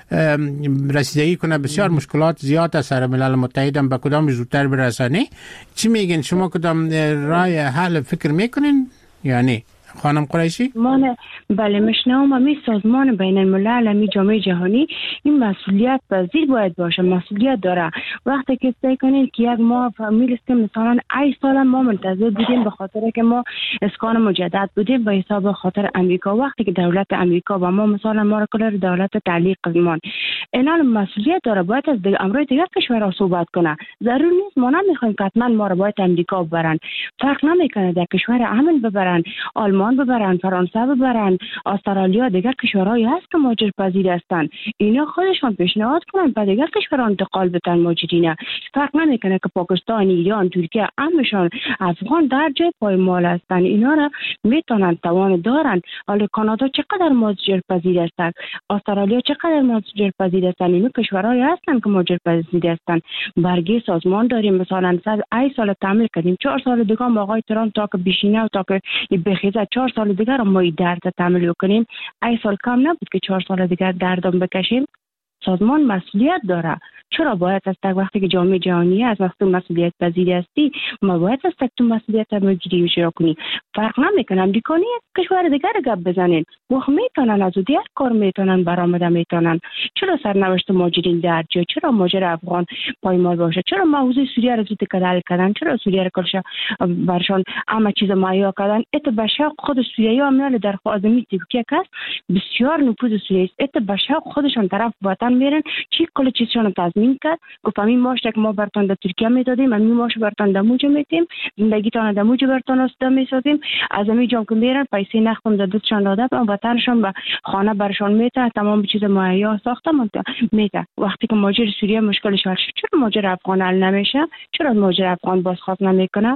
رسیدگی کنه. بسیار مشکلات زیاد است سر ملل متحد هم به کدام زودتر برسانه. چی میگین شما؟ کدام راه حل فکر میکنین؟ یعنی خانم قریشی؟ من بله مشنوم می سازمان بین الملل می جامعه جهانی این مسئولیت پذیر باید باشه، مسئولیت داره. وقتی که سعی کنین که یک ماه میرسیم مثلا ای سال ما منتظر بودیم به خاطر که ما اسکان مجدد بودیم به حساب خاطر امریکا، وقتی که دولت امریکا و ما مثلا ما را کل دولت تعلیق قدمان اینا مسئولیت داره، باید از امروی دیگر کشورها صحبت کنه. ضرور نیست ما نمیخوایم که حتما ما را باید امریکا ببرن، فرق نمیکنه در کشور امن ببرن، آلمان ببرن، فرانسه ببرن، استرالیا، دیگر کشورهایی هست که مهاجر پذیر هستند. اینا خودشون پیشنهاد کنن به دیگر کشورها انتقال بدن مهاجرین. فرق نمیکنه که پاکستان، ایران، ترکیه، همشون افغان در جای پایمال هستند. اینا را میتونن توان دارن. حالا کانادا چقدر مهاجر پذیر هستند، استرالیا چقدر مهاجر پذیر هستند. اینا کشورهایی هستند که مهاجر پذیر هستند. برگه سازمان داریم مثلا صد ای سال تعمیل کردیم، چهار سال دیگه ما آقای ترامپ تا که بشینه و تا که بخیزه چهار سال دیگر ما این درد تعمیل کنیم. ای سال کم نبود که چهار سال دیگر دردم بکشیم. سازمان مسئولیت داره. چرا باید از تک وقتی که جامعه جهانی از وقتی مسئولیت پذیر هستی ما باید از تک تو مسئولیت مگیری شروع کنیم؟ فرق نمیکنه امریکایی کشور دیگر گپ بزنین و میتونن از دیگر کار میتونن برآمده میتونن. چرا سرنوشت مهاجرین در جا؟ چرا مهاجر افغان پایمال باشه؟ چرا موضوع سوریه رو زود کدل کردن؟ چرا سوریه رو کلش برشان همه چیز مایا کردن؟ ات بشاق خود سوریه ها میال در خازمی ترکیه کس بسیار نفوذ سوریه است. ات بشاق خودشون طرف وطن میرن چی کل چیزشون تضمین کرد. گفت همین ماش که ما برتون در ترکیه میدادیم، همین ماش برتون در موج میتیم، زندگیتان در موج برتون استا میسازیم. از همین جام که میرن پیسه نختم در دستشان داده و وطنشون به خانه برشان میته، تمام چیز مهیا ساخته میته. وقتی که مهاجر سوریه مشکلش حل شد، چرا مهاجر افغان حل نمیشه؟ چرا مهاجر افغان بازخواست نمیکنه؟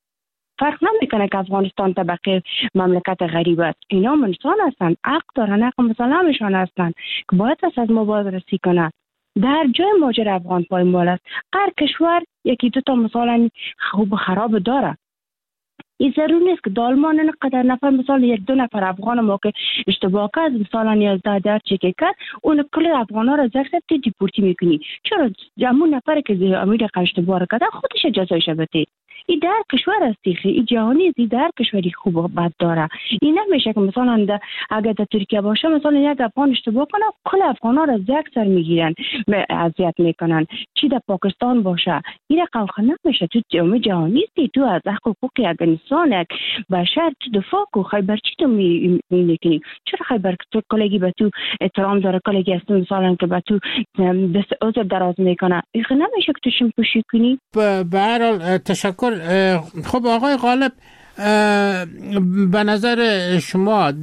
فرق نمیکنه که افغانستان طبقه مملکت غریب است. اینا انسان هستند، حق دارن، حق مثلا همشان هستند که باید از ما بازرسی کنند. در جای مهاجر افغان پایمال است. هر کشور یکی دو تا مثلا خوب خراب داره. این ضرور نیست که دالمان اینقدر نفر مثلا یک دو نفر افغان ما که اشتباه کرد مثلا یازده در چکی کرد اون کل افغان ها را زخصبتی دیپورتی میکنی. چرا جمعون نفر که امیر اشتباه کرده خودش جزایش بده؟ این در کشور است، این جهانی است، این در کشوری خوب و بد داره. این نمیشه که مثلا اگر در ترکیه باشه مثلا یک افغان اشتباه کنه کل افغان ها را زک سر میگیرن اذیت میکنن. چی در پاکستان باشه این رقم نمیشه. تو جامعه جهانی است، تو از حقوق انسان یک بشر تو دفاع کو. خیبر چی تو میکنی؟ چرا خیبر تو کلگی به تو احترام داره، کلگی است مثلا که به تو دست عذر دراز میکنه؟ این نمیشه که تو شمپوشی کنی. به هر حال تشکر. خب آقای غالب، به نظر شما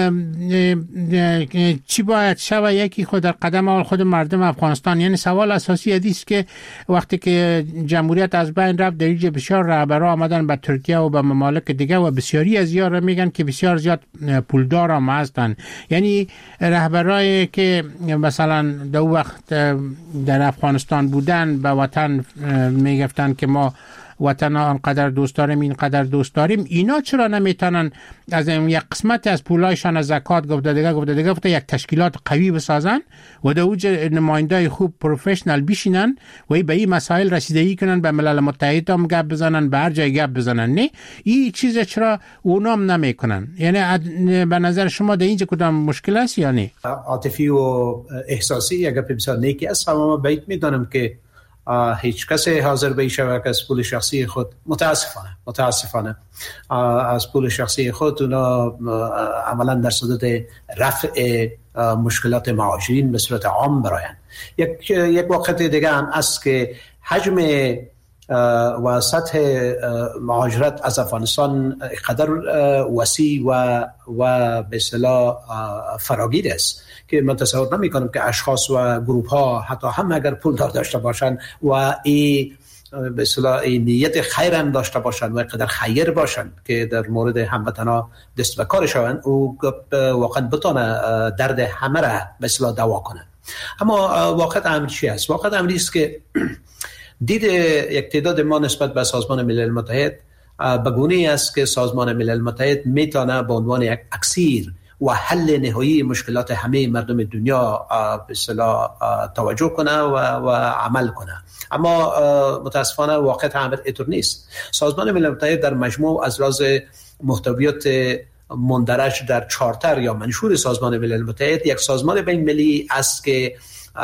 چی باید شود؟ یکی خود در قدم اول خود مردم افغانستان. یعنی سوال اساسی است که وقتی که جمهوریت از بین رفت در اینجا بسیار رهبرها آمدن به ترکیه و به ممالک دیگه و بسیاری از یارا میگن که بسیار زیاد پولدار هم هستن. یعنی رهبرایی که مثلا در وقت در افغانستان بودن به وطن میگفتن که ما وطن آنقدر دوست داریم اینقدر دوست داریم، اینا چرا نمیتونن از یک قسمت از پولایشان از زکات گفته دیگه گفته دیگه گفته یک تشکیلات قوی بسازن و در اوج نمایندای خوب پروفشنال بشینن و به این مسائل رسیدگی کنن، به ملل متحد هم گپ بزنن، به هر جای گپ بزنن؟ نه، این چیز چرا اونام نمیکنن؟ یعنی به نظر شما در اینجا کدام مشکل است یا نه؟ عاطفی و احساسی یک گپ بسیار نیکی است. اما باید میدونم که هیچ کسی حاضر به شود که از پول شخصی خود متاسفانه متاسفانه از پول شخصی خود اونا عملا در صدد رفع مشکلات مهاجرین به صورت عام براین. یک یک وقت دیگه هم است که حجم و سطح مهاجرت از افغانستان قدر وسیع و و به اصطلاح فراگیر است که من تصور نمی کنم که اشخاص و گروه ها حتی هم اگر پول داشته باشند و این به اصطلاح نیت خیر هم داشته باشن و قدر خیر باشن که در مورد هموطنا دست به کار شوند او واقعا بتونه درد همه را به اصطلاح دوا کنه. اما واقعیت امر چی است؟ واقعیت امری است که دید یک تعداد ما نسبت به سازمان ملل متحد به گونه‌ای است که سازمان ملل متحد میتونه به عنوان یک اکسیر و حل نهایی مشکلات همه مردم دنیا به اصطلاح توجه کنه و, و عمل کنه. اما متاسفانه واقعیت امر اینطور نیست. سازمان ملل متحد در مجموع از راز محتویات مندرج در چارتر یا منشور سازمان ملل متحد یک سازمان بین المللی است که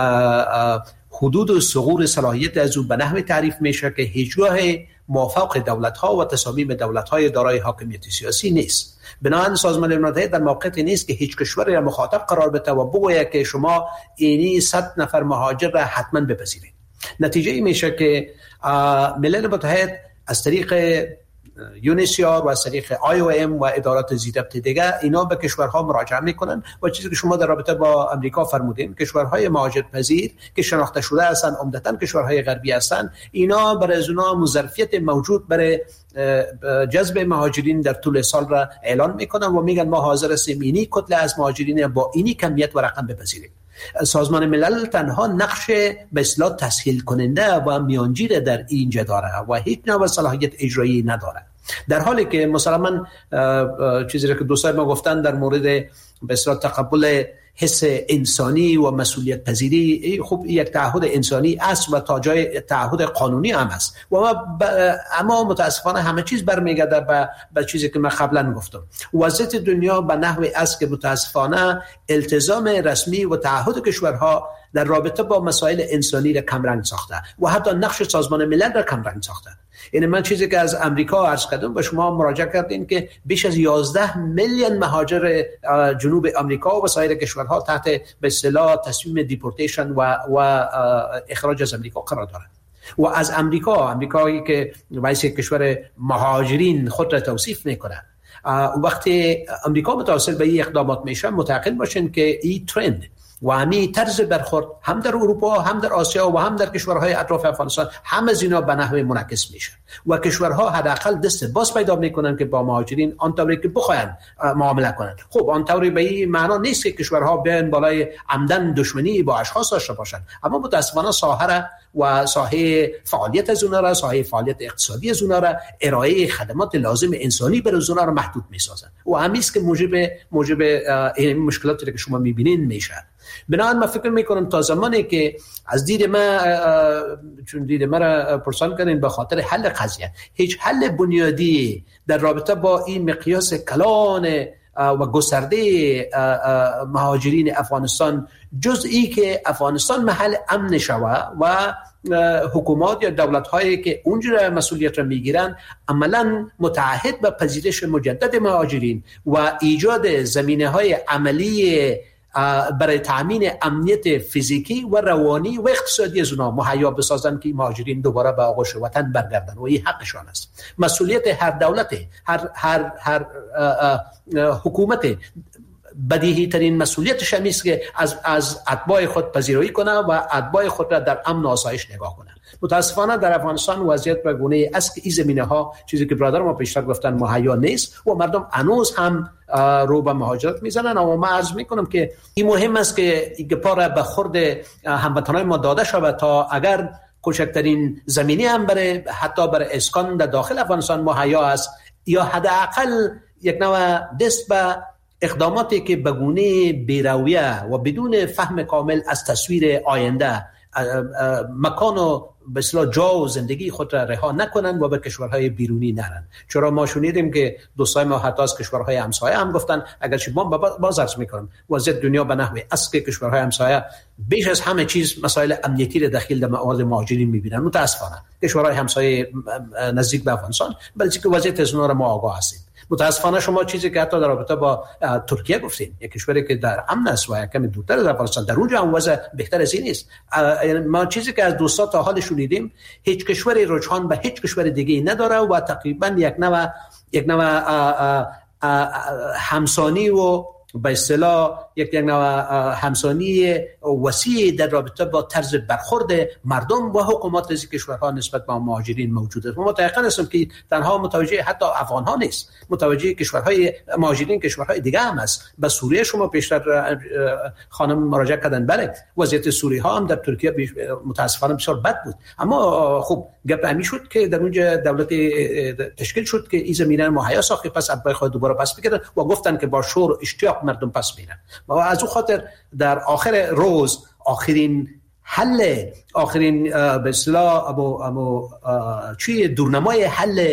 حدود و ثغور صلاحیت از او به نحوی تعریف میشه که هیچگاه موافق دولت‌ها و تصامیم دولت‌های دارای حاکمیت سیاسی نیست. بنابراین سازمان ملل متحد در موقعیتی نیست که هیچ کشوری را مخاطب قرار بده و بگوید که شما اینی صد نفر مهاجر را حتما بپذیرید. نتیجه این میشه که ملل متحد از طریق یونیسیار و از طریق آی او ام و ادارات ضبط دیگه اینا به کشورها مراجعه میکنن و چیزی که شما در رابطه با امریکا فرمودین، کشورهای مهاجرپذیر که شناخته شده هستن عمدتاً کشورهای غربی هستن، اینا برای از اونها مظرفیت موجود برای جذب مهاجرین در طول سال را اعلان میکنن و میگن ما حاضر هستیم اینی کتله از مهاجرین با اینی کمیت و رقم بپذیریم. سازمان ملل تنها نقش به اصطلاح تسهیل کننده و میانجیر در اینجا داره و هیچ نوع صلاحیت اجرایی نداره، در حالی که مسلماً چیزی که دوستان ما گفتن در مورد به اصطلاح تقبل حس انسانی و مسئولیت پذیری، خب یک تعهد انسانی است و تا جای تعهد قانونی هم است و اما متاسفانه همه چیز برمیگرده به به چیزی که من قبلا گفتم. وضعیت دنیا به نحوی است که متاسفانه التزام رسمی و تعهد کشورها در رابطه با مسائل انسانی را کمرنگ ساخته و حتی نقش سازمان ملل را کمرنگ ساخته. یعنی من چیزی که از امریکا عرض کردم به شما مراجعه کردین که بیش از یازده میلیون مهاجر جنوب امریکا و سایر کشورها تحت به اصطلاح تصمیم دیپورتیشن و و اخراج از امریکا قرار دارند و از امریکا امریکایی که رئیس کشور مهاجرین خود را توصیف میکنه، وقتی امریکا متوسل به این اقدامات میشه متعقل باشین که این ترند و همین طرز برخورد هم در اروپا هم در آسیا و هم در کشورهای اطراف افغانستان هم از اینا به نحو منعکس میشه و کشورها حداقل دست باز پیدا میکنن که با مهاجرین آنطوری که بخواین معامله کنن. خب آنطوری به این معنا نیست که کشورها بیان بالای عمدن دشمنی با اشخاص داشته باشن، اما متاسفانه ساحه و ساحه فعالیت از اونها را، ساحه فعالیت اقتصادی از اونها را، ارائه خدمات لازم انسانی بر اونها را محدود میسازن و همین است که موجب موجب این مشکلاتی که شما میبینین میشه. بنابراین من فکر میکنم تا زمانی که از دید ما چون دید ما را پرسان کردین به خاطر حل قضیه، هیچ حل بنیادی در رابطه با این مقیاس کلان و گسترده مهاجرین افغانستان جز ای که افغانستان محل امن شود و حکومات یا دولت هایی که اونجا مسئولیت را میگیرن عملا متعهد به پذیرش مجدد مهاجرین و ایجاد زمینه های عملی برای تامین امنیت فیزیکی و روانی و اقتصادی از اونها مهیا بسازن که مهاجرین دوباره به آغوش وطن برگردن و این حقشان است. مسئولیت هر دولت، هر هر هر حکومت بدیهی ترین مسئولیتش است که از از اتباع خود پذیرایی کنه و اتباع خود را در امن و آسایش نگاه کنه. متاسفانه در افغانستان وضعیت به گونه است که این زمینه ها چیزی که برادر ما پیشتر گفتن مهیا نیست و مردم هنوز هم رو به مهاجرت میزنن. اما من عرض میکنم که این مهم است که این گپا به خورد هموطنان ما داده شود تا اگر کوچکترین زمینه هم برای حتی برای اسکان در داخل افغانستان مهیا است یا حداقل یک نوع دست به اقداماتی که به گونه بی‌رویه و بدون فهم کامل از تصویر آینده مکان و به اصطلاح جا و زندگی خود را رها نکنن و به کشورهای بیرونی نرن. چرا ما شنیدیم که دوستای ما حتی از کشورهای همسایه هم گفتن اگرچه ما باز عرض میکنم وضعیت دنیا به نحوی است که کشورهای همسایه بیش از همه چیز مسائل امنیتی را داخل در موارد مهاجرین میبینن. متاسفانه کشورهای همسایه نزدیک به افغانستان بلکه که وضعیت از اونها را ما آگاه هستیم. متاسفانه شما چیزی که حتی در رابطه با ترکیه گفتین، یک کشوری که در امن است و کمی دورتر از افغانستان، در اونجا هم وضع بهتر از این نیست. ما چیزی که از دوستا تا حال شنیدیم هیچ کشوری رجحان به هیچ کشور دیگه نداره و تقریبا یک نوع یک نوع همسانی و به اصطلاح یک نوع همسانی وسیع در رابطه با طرز برخورد مردم و حکومات از کشورها نسبت به مهاجرین موجود است. ما متأکد هستم که تنها متوجه حتی افغان ها نیست، متوجه کشورهای مهاجرین کشورهای دیگه هم است. به سوریه شما پیشتر خانم مراجعه کردن، بله وضعیت سوریه ها هم در ترکیه متاسفانه بسیار بد بود، اما خب گپ همی شد که در اونجا دولت تشکیل شد که این زمینه مهیا ساخت، پس ابای خود دوباره پس بگیرن و گفتن که با شور و اشتیاق مردم پس میرن. و از اون خاطر در آخر روز آخرین حل، آخرین به اصطلاح ابو ابو چی دورنمای حل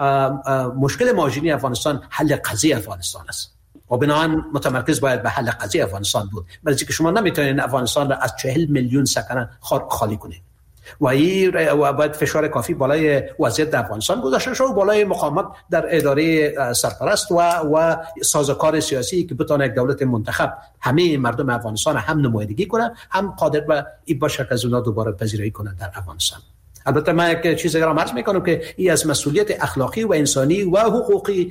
مشکل مهاجرین افغانستان حل قضیه افغانستان است و بنابراین متمرکز باید به حل قضیه افغانستان بود، برای اینکه شما نمیتونید افغانستان را از چهل میلیون سکنه خالی کنید و این و باید فشار کافی بالای وضعیت در افغانستان گذاشته شد و بالای مقاومت در اداره سرپرست و و سازوکار سیاسی که بتونه یک دولت منتخب همه مردم افغانستان هم نمایندگی کنه، هم قادر به این باشه که از اونها دوباره پذیرایی کنه در افغانستان. البته من یک چیزی را عرض میکنم که این از مسئولیت اخلاقی و انسانی و حقوقی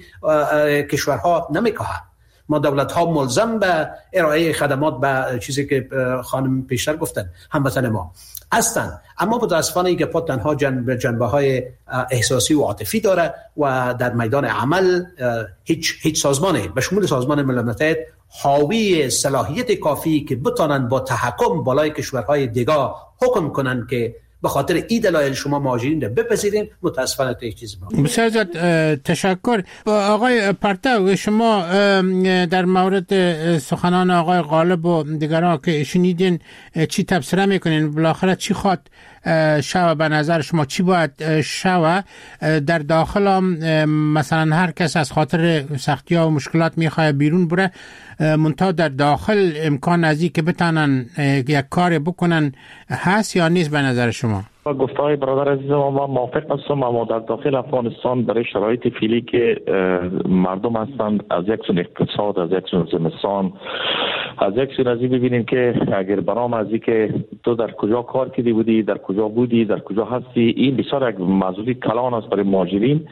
کشورها نمیکاهد. ما دولت ها ملزم به ارائه خدمات به چیزی که خانم پیشتر گفتن هموطن ما هستند، اما متاسفانه این گپا تنها جنبه جنبه های احساسی و عاطفی داره و در میدان عمل هیچ هیچ سازمانی به شمول سازمان ملل متحد حاوی صلاحیت کافی که بتونن با تحکم بالای کشورهای دیگه حکم کنن که به خاطر این دلایل شما مهاجرین رو بپذیرین، متاسفانه تا چیزی باید. بسیار زیاد تشکر. آقای پرتو، شما در مورد سخنان آقای غالب و دیگران که شنیدین چی تبصره میکنین؟ بالاخره چی خواد شوه به نظر شما؟ چی باید شوه در داخل هم؟ مثلا هر کس از خاطر سختی ها و مشکلات میخواه بیرون بره، منتها در داخل امکان ازی که بتانن یک کار بکنن هست یا نیست به نظر شما؟ گفتهای برادر عزیزم ما موافق هستم، اما در داخل افغانستان برای شرایط فعلی که مردم هستند، از یک سون اقتصاد، از یک سون زمستان، از یک سون ازی ببینیم که اگر برام ازی که تو در کجا کار کردی بودی، در کجا بودی، در کجا هستی، این بسیار یک مسئولیت کلان است برای مهاجرین.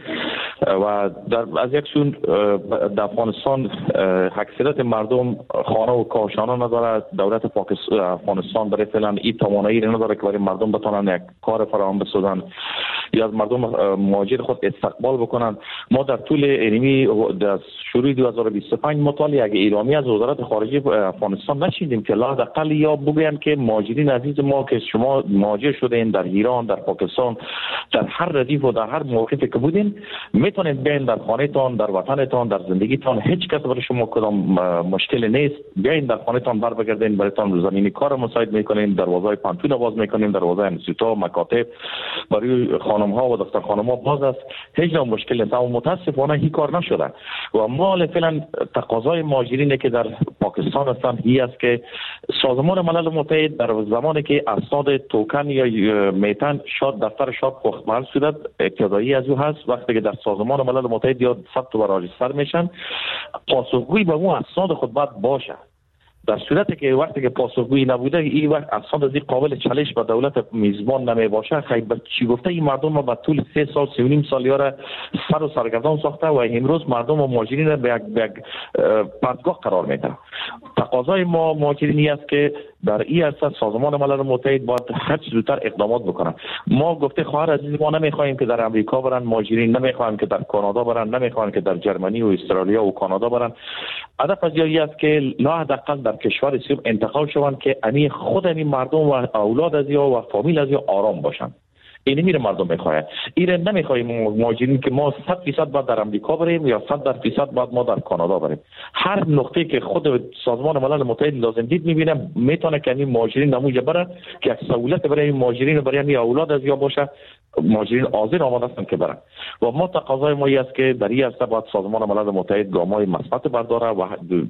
و در از یک سون در افغانستان اکثریت مردم خانه و کاشانه نداره. دولت پاکستان افغانستان برای فعلا این توانایی نداره که برای مردم بتونن یک کار فراهم بسازن یا از مردم مهاجر خود استقبال بکنن. ما در طول اینمی در شروع دو هزار و بیست و پنج مطالعه اگه ایرامی از وزارت خارجه افغانستان نشیدیم که لااقل یا بگوین که مهاجرین عزیز ما که شما مهاجر شدین در ایران، در پاکستان، در هر ردیف و در هر موقعی که بودین، میتونید بیاین در خانه‌تان، در وطنتان، در زندگیتان، هیچ کس برای شما کدام مشکل نیست. بیاین در خانه‌تان بر بگردین، برایتان زمینی کار مساعد میکنیم، دروازه پانتون باز میکنیم، دروازه انستیتوت، مکاتب برای خانم ها و دختر خانم ها باز است، هیچ نوع مشکل نیست. اما متاسفانه این کار نشده و ما فعلا تقاضای مهاجرینی که در پاکستان هستند این است که سازمان ملل متحد در زمانی که اسناد توکن یا میتن شاد دفتر شاد پختمال شده ابتدایی از او هست، وقتی که در سازمان ملل متحد یا ثبت و راجستر میشن، پاسخگویی به اون اسناد خود باید باشه. در صورتی که وقتی که پاسخگویی نبوده، این وقت اسناد از این قابل چالش به دولت میزبان نمی باشه، خیلی چی گفته این مردم ما به طول سه سال سه و نیم سال یاره سر و سرگردان ساخته و امروز مردم و مهاجرین به یک به یک پرتگاه قرار میده. تقاضای ما مهاجرینی است که در این اساس سازمان ملل متحد باید هر چه زودتر اقدامات بکنه. ما گفته خواهر عزیز ما نمیخوایم که در امریکا برن مهاجرین، نمیخوایم که در کانادا برن، نمیخوایم که در جرمنی و استرالیا و کانادا برن. هدف از این است که لا حداقل در کشور سیب انتقال شوند که امی خود امی مردم و اولاد از یا و فامیل از یا آرام باشن. این میره مردم میخواهد. این نمیخوایم مهاجرین که ما صد درصد بعد در امریکا بریم یا صد درصد بعد ما در کانادا بریم. هر نقطه که خود سازمان ملل متحد لازم دید میبینه میتونه که این مهاجرین نموجه بره که یک سهولت برای این مهاجرین برای این اولاد از یا باشه. مهاجرین حاضر آماده هستند که برن و ما تقاضای ما است که در این هسته باید سازمان ملل متحد گام‌های مثبت برداره و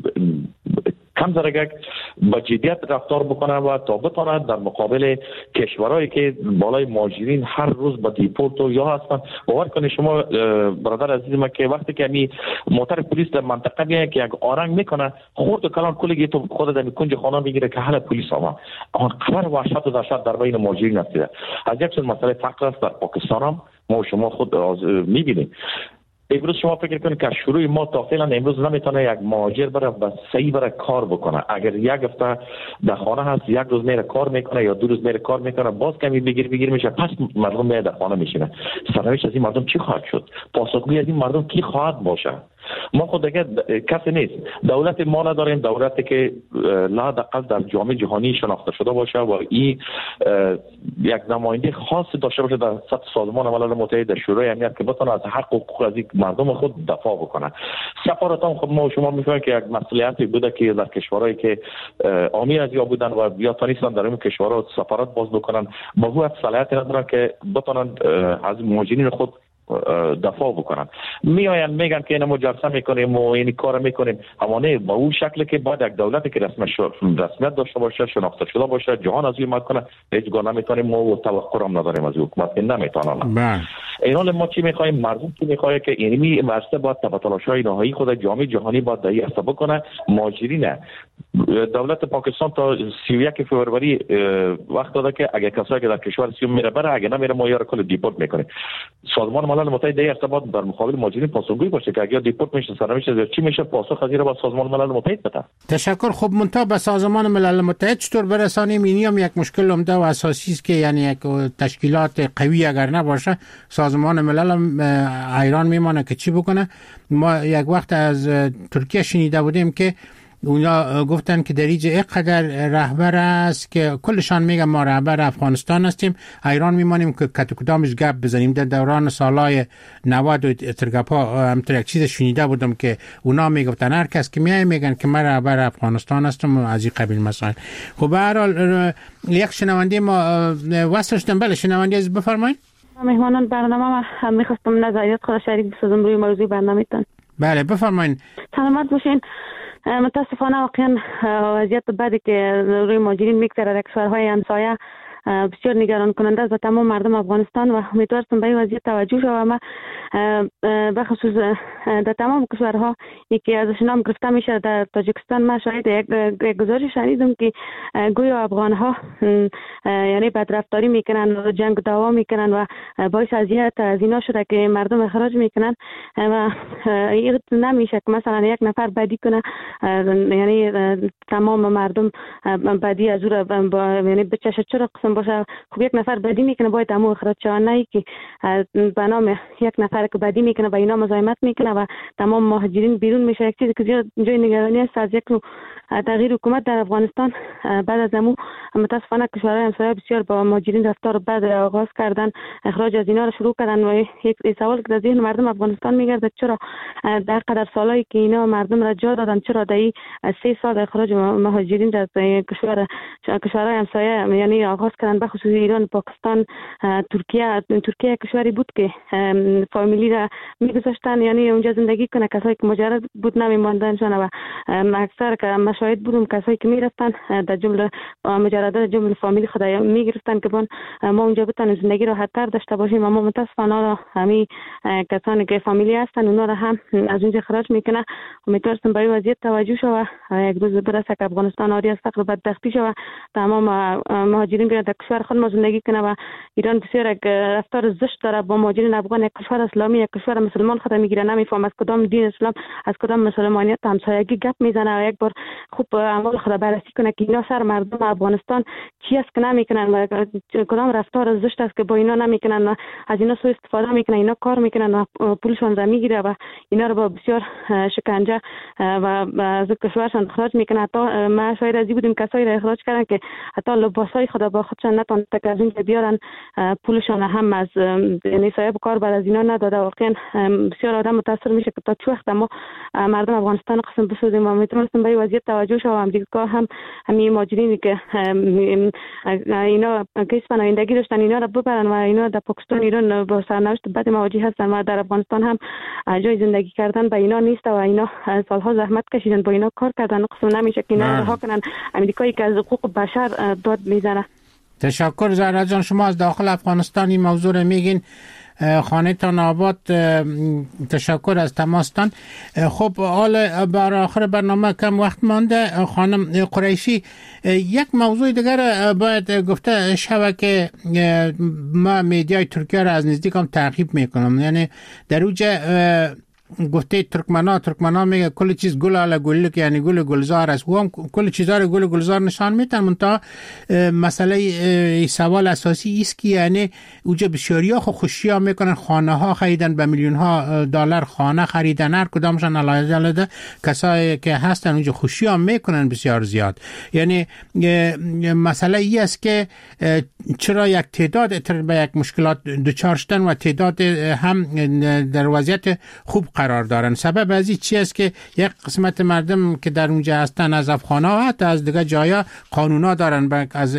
کم درجه با جدیت رفتار بکنه و تا بتونه در مقابل کشورهایی که بالای مهاجرین هر روز با دیپورت و یا هستن. باور کنید شما برادر عزیز ما که وقتی که می موتر پلیس در منطقه میاد که یک آرنگ میکنه، خورد و کلان کلی تو خود در کنج خانه میگیره که حال پلیس آمد. آن خبر وحشت و دهشت در بین مهاجرین است. از یک سر مسئله فقر است در پاکستان هم ما شما خود میبینیم. امروز شما فکر کنید که شروع ما تا فعلا امروز نمیتونه یک مهاجر بره و صحیح بره کار بکنه. اگر یک هفته در خانه هست، یک روز میره کار میکنه یا دو روز میره کار میکنه، باز کمی بگیر بگیر میشه، پس مردم میره در خانه میشینه. سرنوشت از این مردم چی خواهد شد؟ پاسخگوی از این مردم کی خواهد باشه؟ ما خود دیگه کسی نیست. دولت ما نداریم، دولتی که لااقل در جامعه جهانی شناخته شده باشه و این یک نماینده خاص داشته باشه در سطح سازمان ملل متحد، در شورای امنیت، که بتونه از حق و حقوق از مردم خود دفاع بکنه. سفارت هم خود ما و شما میفهمیم که یک مسئولیتی بوده که در کشورهایی که عامی از یا بودن و یا تونستن در این کشورها سفارت باز بکنن، با هو صلاحیت ندارن که بتونن از مهاجرین خود دفاع بکنن. میآیند میگن که اینو جلسه میکنیم و این کارو میکنیم، اما نه با اون شکلی که باید یک دولتی که رسمیت داشته باشه، شناخته شده باشه، جهان از این کنه، هیچ گونه نمیتونیم ما و توقع هم نداریم از حکومت که نمیتونن. این حال ما چی میخوایم؟ مردم چی میخواد که اینمی واسطه باید تبادل‌های نهایی خود جامعه جهانی باید دایی است بکنه. مهاجرین دولت پاکستان تا سی و یک فوریه وقت داده که اگه کسایی که در کشور سیوم میره بره، اگه نمیره ما یارو کل دیپورت میکنه. سازمان ملل متحد در ارتباط در مقابل مهاجرین پاسخگوی باشه که اگر دیپورت میشه، سرنوشت چی میشه، پاسخ از این با سازمان ملل متحد بده. تشکر. خب منتها به سازمان ملل متحد چطور برسانیم؟ اینی هم یک مشکل عمده و اساسی است که یعنی یک تشکیلات قوی اگر نباشه، سازمان ملل حیران میمونه که چی بکنه. ما یک وقت از ترکیه شنیده بودیم که اونا گفتن که در اینجا اینقدر رهبر است که کلشان میگن ما رهبر افغانستان هستیم. حیران میمانیم که کت کدامش گپ بزنیم. در دوران سالهای نود و ترگپا همطور یک چیز شنیده بودم که اونا میگفتن هر کس که میای میگن که من رهبر افغانستان هستم از این قبیل مسائل. خب به هر حال یک شنونده ما وصل شدن. بله شنونده از بفرمایید. مهمانان برنامه ما میخواستم نظریات خود شریک بسازم روی موضوع برنامه‌تان. بله بفرمایید. سلامت باشین. متاسفانه واقعا وضعیت بعدی که روی مهاجرین میگذره در کشورهای همسایه بسیار نگران کننده است و تمام مردم افغانستان و امیدوارم به این وضعیت توجه شود. ما به خصوص در تمام کشورها یکی ازش نام گرفته میشه. در تاجیکستان ما شاید یک گزارش شنیدم که گویا افغانها یعنی بدرفتاری میکنن و جنگ دعوا میکنن و باعث اذیت از اینا شده که مردم اخراج میکنن و این نمیشه که مثلا یک نفر بدی کنه یعنی تمام مردم بدی از او یعنی بچشه چرا قسم باشه. خب یک نفر بدی میکنه باید همو اخراج شود، نه که به نام یک نفر که بدی میکنه با اینا مزاحمت میکنه و تمام مهاجرین بیرون میشه. یک چیزی که جای نگرانی است از یک نوع تغییر حکومت در افغانستان. بعد از همو متاسفانه کشورهای همسایه بسیار با مهاجرین رفتار بد آغاز کردن، اخراج از اینا رو شروع کردن و یک سوال که در ذهن مردم افغانستان میگرده چرا در قدر سالایی که اینا مردم را جا دادن، چرا در این سه سال اخراج مهاجرین در کشور کشورهای همسایه یعنی آغاز کردن، به خصوص ایران، پاکستان، ترکیه. ترکیه کشوری بود که فامیلی را میگذاشتن یعنی اونجا زندگی کنه، کسایی که مجرد بود نمیماندنشان و اکثر که مشاهد بودم کسایی که میرفتن در جمله مجردات جمله فامیلی خود میگرفتن که بون ما اونجا بتونیم زندگی راحت تر داشته باشیم. اما متاسفانه همین کسانی که فامیلی هستن اونا را هم از اونجا خارج میکنه. امیدوارم به این وضعیت توجه شود، یک روز برسه که افغانستان آری از فقر و بدبختی شود، تمام مهاجرین بیان در کشور خود ما زندگی کنه. و ایران بسیار یک رفتار زشت داره با مهاجرین افغان. یک کشور اسلامی، یک کشور مسلمان خود میگیره، نمیفهم از کدام دین اسلام از کدام مسلمانیت همسایگی گپ میزنه و یک بار خوب اعمال خود بررسی کنه که اینا سر مردم افغانستان چی است که نمیکنن و کدام رفتار زشت است که با اینا نمیکنن و از اینا سوء استفاده میکنن، اینا کار میکنن و پولشون را میگیره و اینا رو با بسیار شکنجه و از کشورشان اخراج میکنه. حتی ما شاید از بودیم کسایی را اخراج کردن که حتی لباسای خود با خودشان نتونن که از اینجا بیارن، پولشان هم از یعنی صاحب کار بعد از اینا نداده. واقعا بسیار آدم متاثر میشه که تا چه وقت ما مردم افغانستان قسم بسازیم. و میتونیم به این وضعیت توجه شو. امریکا هم همین مهاجرینی که اینا کیس پناهندگی داشتن اینا رو ببرن و اینا در پاکستان ایران با سرنوشت بد مواجه هستن و در افغانستان هم جای زندگی کردن به اینا نیست و اینا سالها زحمت کشیدن با اینا کار کردن. قسم نمیشه که اینا رها کنن امریکایی که از حقوق بشر داد میزنه. تشکر زهرا جان. شما از داخل افغانستان این موضوع رو میگین. خانه تان آباد، تشکر از تماستان. خب حال بر آخر برنامه کم وقت مانده. خانم قریشی، یک موضوع دیگر باید گفته شود که ما میدیای ترکیه را از نزدیک هم تعقیب میکنم. یعنی در اوجه گفته ترکمنا ترکمنا میگه کل چیز گل علی گل، یعنی گل گلزار است. و هم کل چیزا رو گل گلزار نشان میتن. منتها مسئله سوال اساسی است که یعنی اوجه بسیاری ها خوشی ها میکنن، خانه ها خریدن، به میلیون ها دلار خانه خریدن، هر کدامشان علاوه علاوه کسایی که هستن اونجا خوشی ها میکنن بسیار زیاد. یعنی مسئله ای است که چرا یک تعداد به یک مشکلات دچار شدن و تعداد هم در وضعیت خوب قرار دارن. سبب از این چی است که یک قسمت مردم که در اونجا هستن از افغان ها حتی از دیگه جایا قانونا دارن، از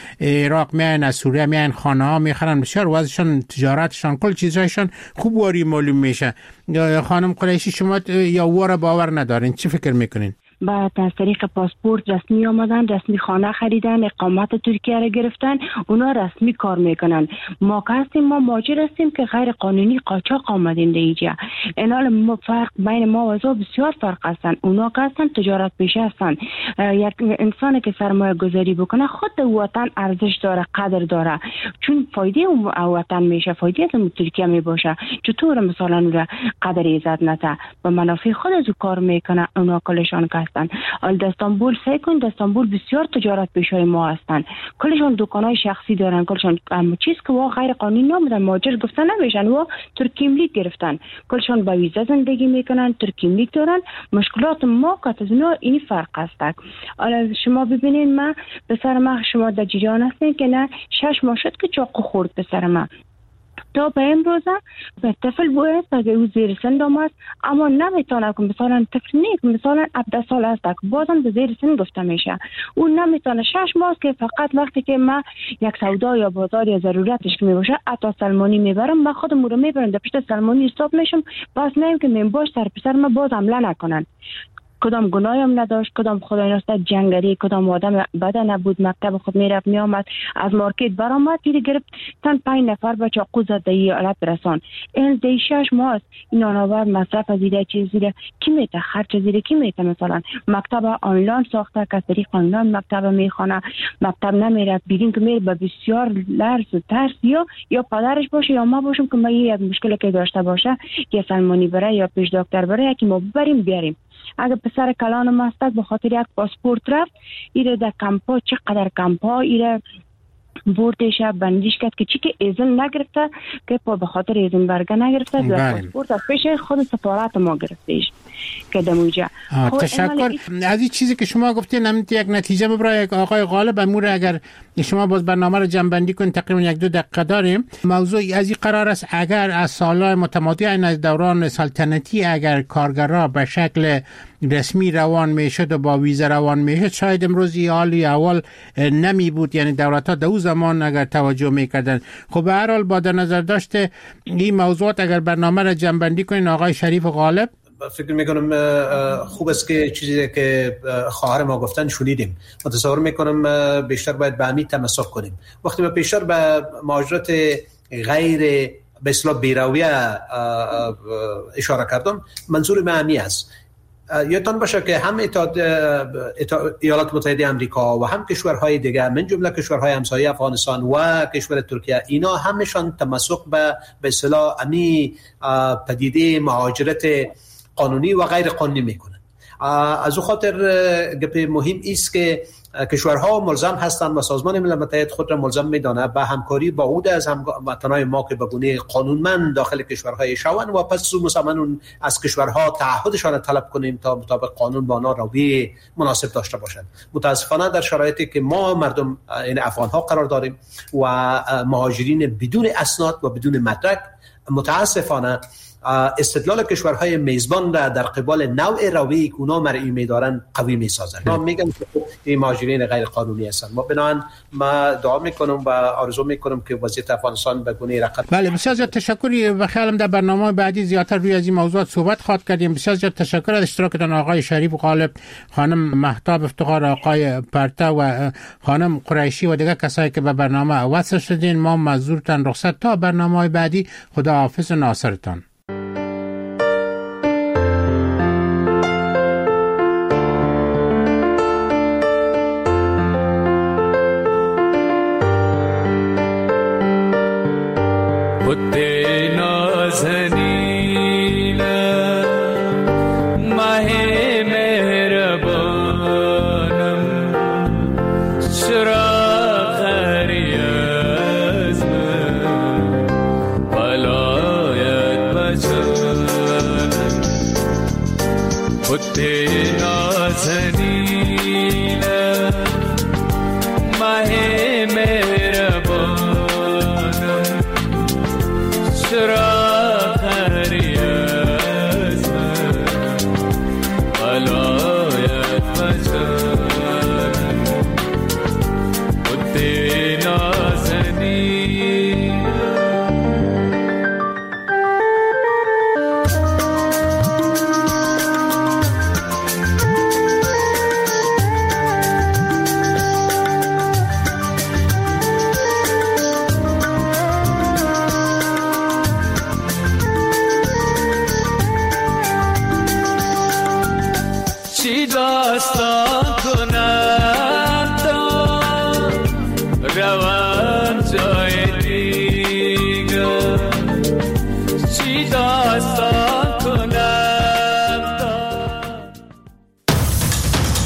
عراق میان، از سوریه میان، خانه ها میخرن، بسیار وضعشان، تجارتشان، کل چیزایشان خوب واری معلوم میشه. خانم قریشی، شما یا واره باور ندارین، چی فکر میکنین؟ بعد از طریق پاسپورت رسمی آمدن، رسمی خانه خریدن، اقامت ترکیه را گرفتن، اونا رسمی کار میکنن. ما که هستیم، ما مهاجر هستیم که غیر قانونی قاچاق آمدیم در اینجا. اینال ما فرق بین ما و اونا بسیار فرق هستن. اونا که هستن تجارت پیشه هستن. یک انسانی که سرمایه گذاری بکنه خود وطن ارزش داره، قدر داره، چون فایده اون وطن میشه، فایده از ترکیه میباشه. چطور مثلا اون قدر عزت نته و منافع خود از کار میکنه. اونا کلشان که هستن. ال دستانبول سعی کن، دستانبول بسیار تجارت پیشای ما هستن، کلشون دکانای شخصی دارن، کلشون اما چیز که وا غیر قانونی نمیدن، مهاجر گفتن نمیشن، وا ترکیملیک گرفتن، کلشون با ویزا زندگی میکنن، ترکیملیک دارن. مشکلات ما که از اونها این فرق هست. حالا شما ببینین، ما پسر ما، شما در جریان هستین که نه شش ماه شد که چاقو خورد پسر ما. تا به امروزه به طفل باید اگه او زیر سن آمد، اما نمیتونه که مثلا طفل نیست، مثلا هفده سال است که بازم به زیر سن گفته میشه. اون نمیتونه. شش ماه که فقط وقتی که ما یک سودا یا بازار یا ضرورتش که میباشه حتی سلمانی میبرم، من خودم رو میبرم در پشت سلمانی حساب میشم، بس نیم که من باش در پسر ما باز حمله نکنن. کدام گناهی هم نداشت، کدام خدای ناسته جنگری، کدام آدم بده نبود، مکتب خود میرفت میامد، از مارکت برآمد گیر گرفت تن پنج نفر به چاقو زد دی حالت رسان. این دی شش ماه این آنور مصرف از ایده چیز زیره کی میته، خرچ زیره کی میته. مثلا مکتب آنلاین ساخته که طریق آنلاین مکتب میخونه، مکتب نمیره، بیرین که میره به بسیار لرز و ترس، یا یا پدرش باشه یا ما باشم که ما یک مشکلی که داشته باشه که سلمانی بره یا پیش دکتر بره یکی ما ببریم بیاریم. اگه پسر کلان مستد به خاطر یک پاسپورت رفت، ایره در کمپا، چقدر کمپا ایره بردش بندیش کرد که چی که ایزن نگرفته، که پا به خاطر ایزن برگه نگرفته، در پاسپورت از پیش خود سفارت ما گرفتیش که دموجه. تشکر. از این چیزی که شما گفتین نمیت یک نتیجه ببرای آقای غالب امور، اگر شما باز برنامه رو جنبندی کنید، تقریبا یک دو دقیقه داریم. موضوع از این قرار است اگر از سالهای متمادی از دوران سلطنتی اگر کارگرها به شکل رسمی روان میشد و با ویزا روان میشد، شاید امروز این حالی اول نمی بود. یعنی دولت ها دو زمان اگر توجه میکردن. خب به هر حال با در نظر داشته این موضوعات اگر برنامه را جنبندی کنین آقای شریف غالب. فکر میکنم خوب است که چیزی که خواهر ما گفتن شنیدیم. متصور میکنم بیشتر باید به همین تمسک کنیم. وقتی ما بیشتر به مهاجرت غیر به اصطلاح بیرویه اشاره کردم، منظور من همین است. یادتان باشه که هم اتحاد ایالات متحده آمریکا و هم کشورهای دیگه من جمله کشورهای همسایه افغانستان و کشور ترکیه، اینا همشان تمسک به به اصطلاح امی پدیده مهاجرت قانونی و غیر قانونی میکنن. از او خاطر گپ مهم است که کشورها ملزم هستند و سازمان ملل متحد خود را ملزم میدانه به همکاری با عود از هموطنان ما که به گونه قانونمند داخل کشورهای شون و پس مسلمان از کشورها تعهدشان را طلب کنیم تا مطابق قانون با آنها رویه مناسب داشته باشند. متاسفانه در شرایطی که ما مردم این افغان ها قرار داریم و مهاجرین بدون اسناد و بدون مدرک، متاسفانه استدلال کشورهای میزبان را در قبال نوع رویه‌ای که اونا مرئی می‌دارن قوی می‌سازند. ما میگن که این مهاجرین غیر قانونی هستند. ما بنابراین ما دعا می‌کنم و آرزو می‌کنم که وضعیت افغانستان به گونه رقم. بله بسیار زیاد تشکر. و خیالم در برنامه بعدی زیاتر روی از این موضوعات صحبت خواهد کردیم. بسیار زیاد تشکر از اشتراکتان آقای شریف غالب، خانم مهتاب افتخار، آقای پرتا و خانم قریشی و دیگر کسایی که به برنامه وصل شدین. ما مزورتان رخصت تا برنامه بعدی. خدا حافظ و ناصرتان. روان جای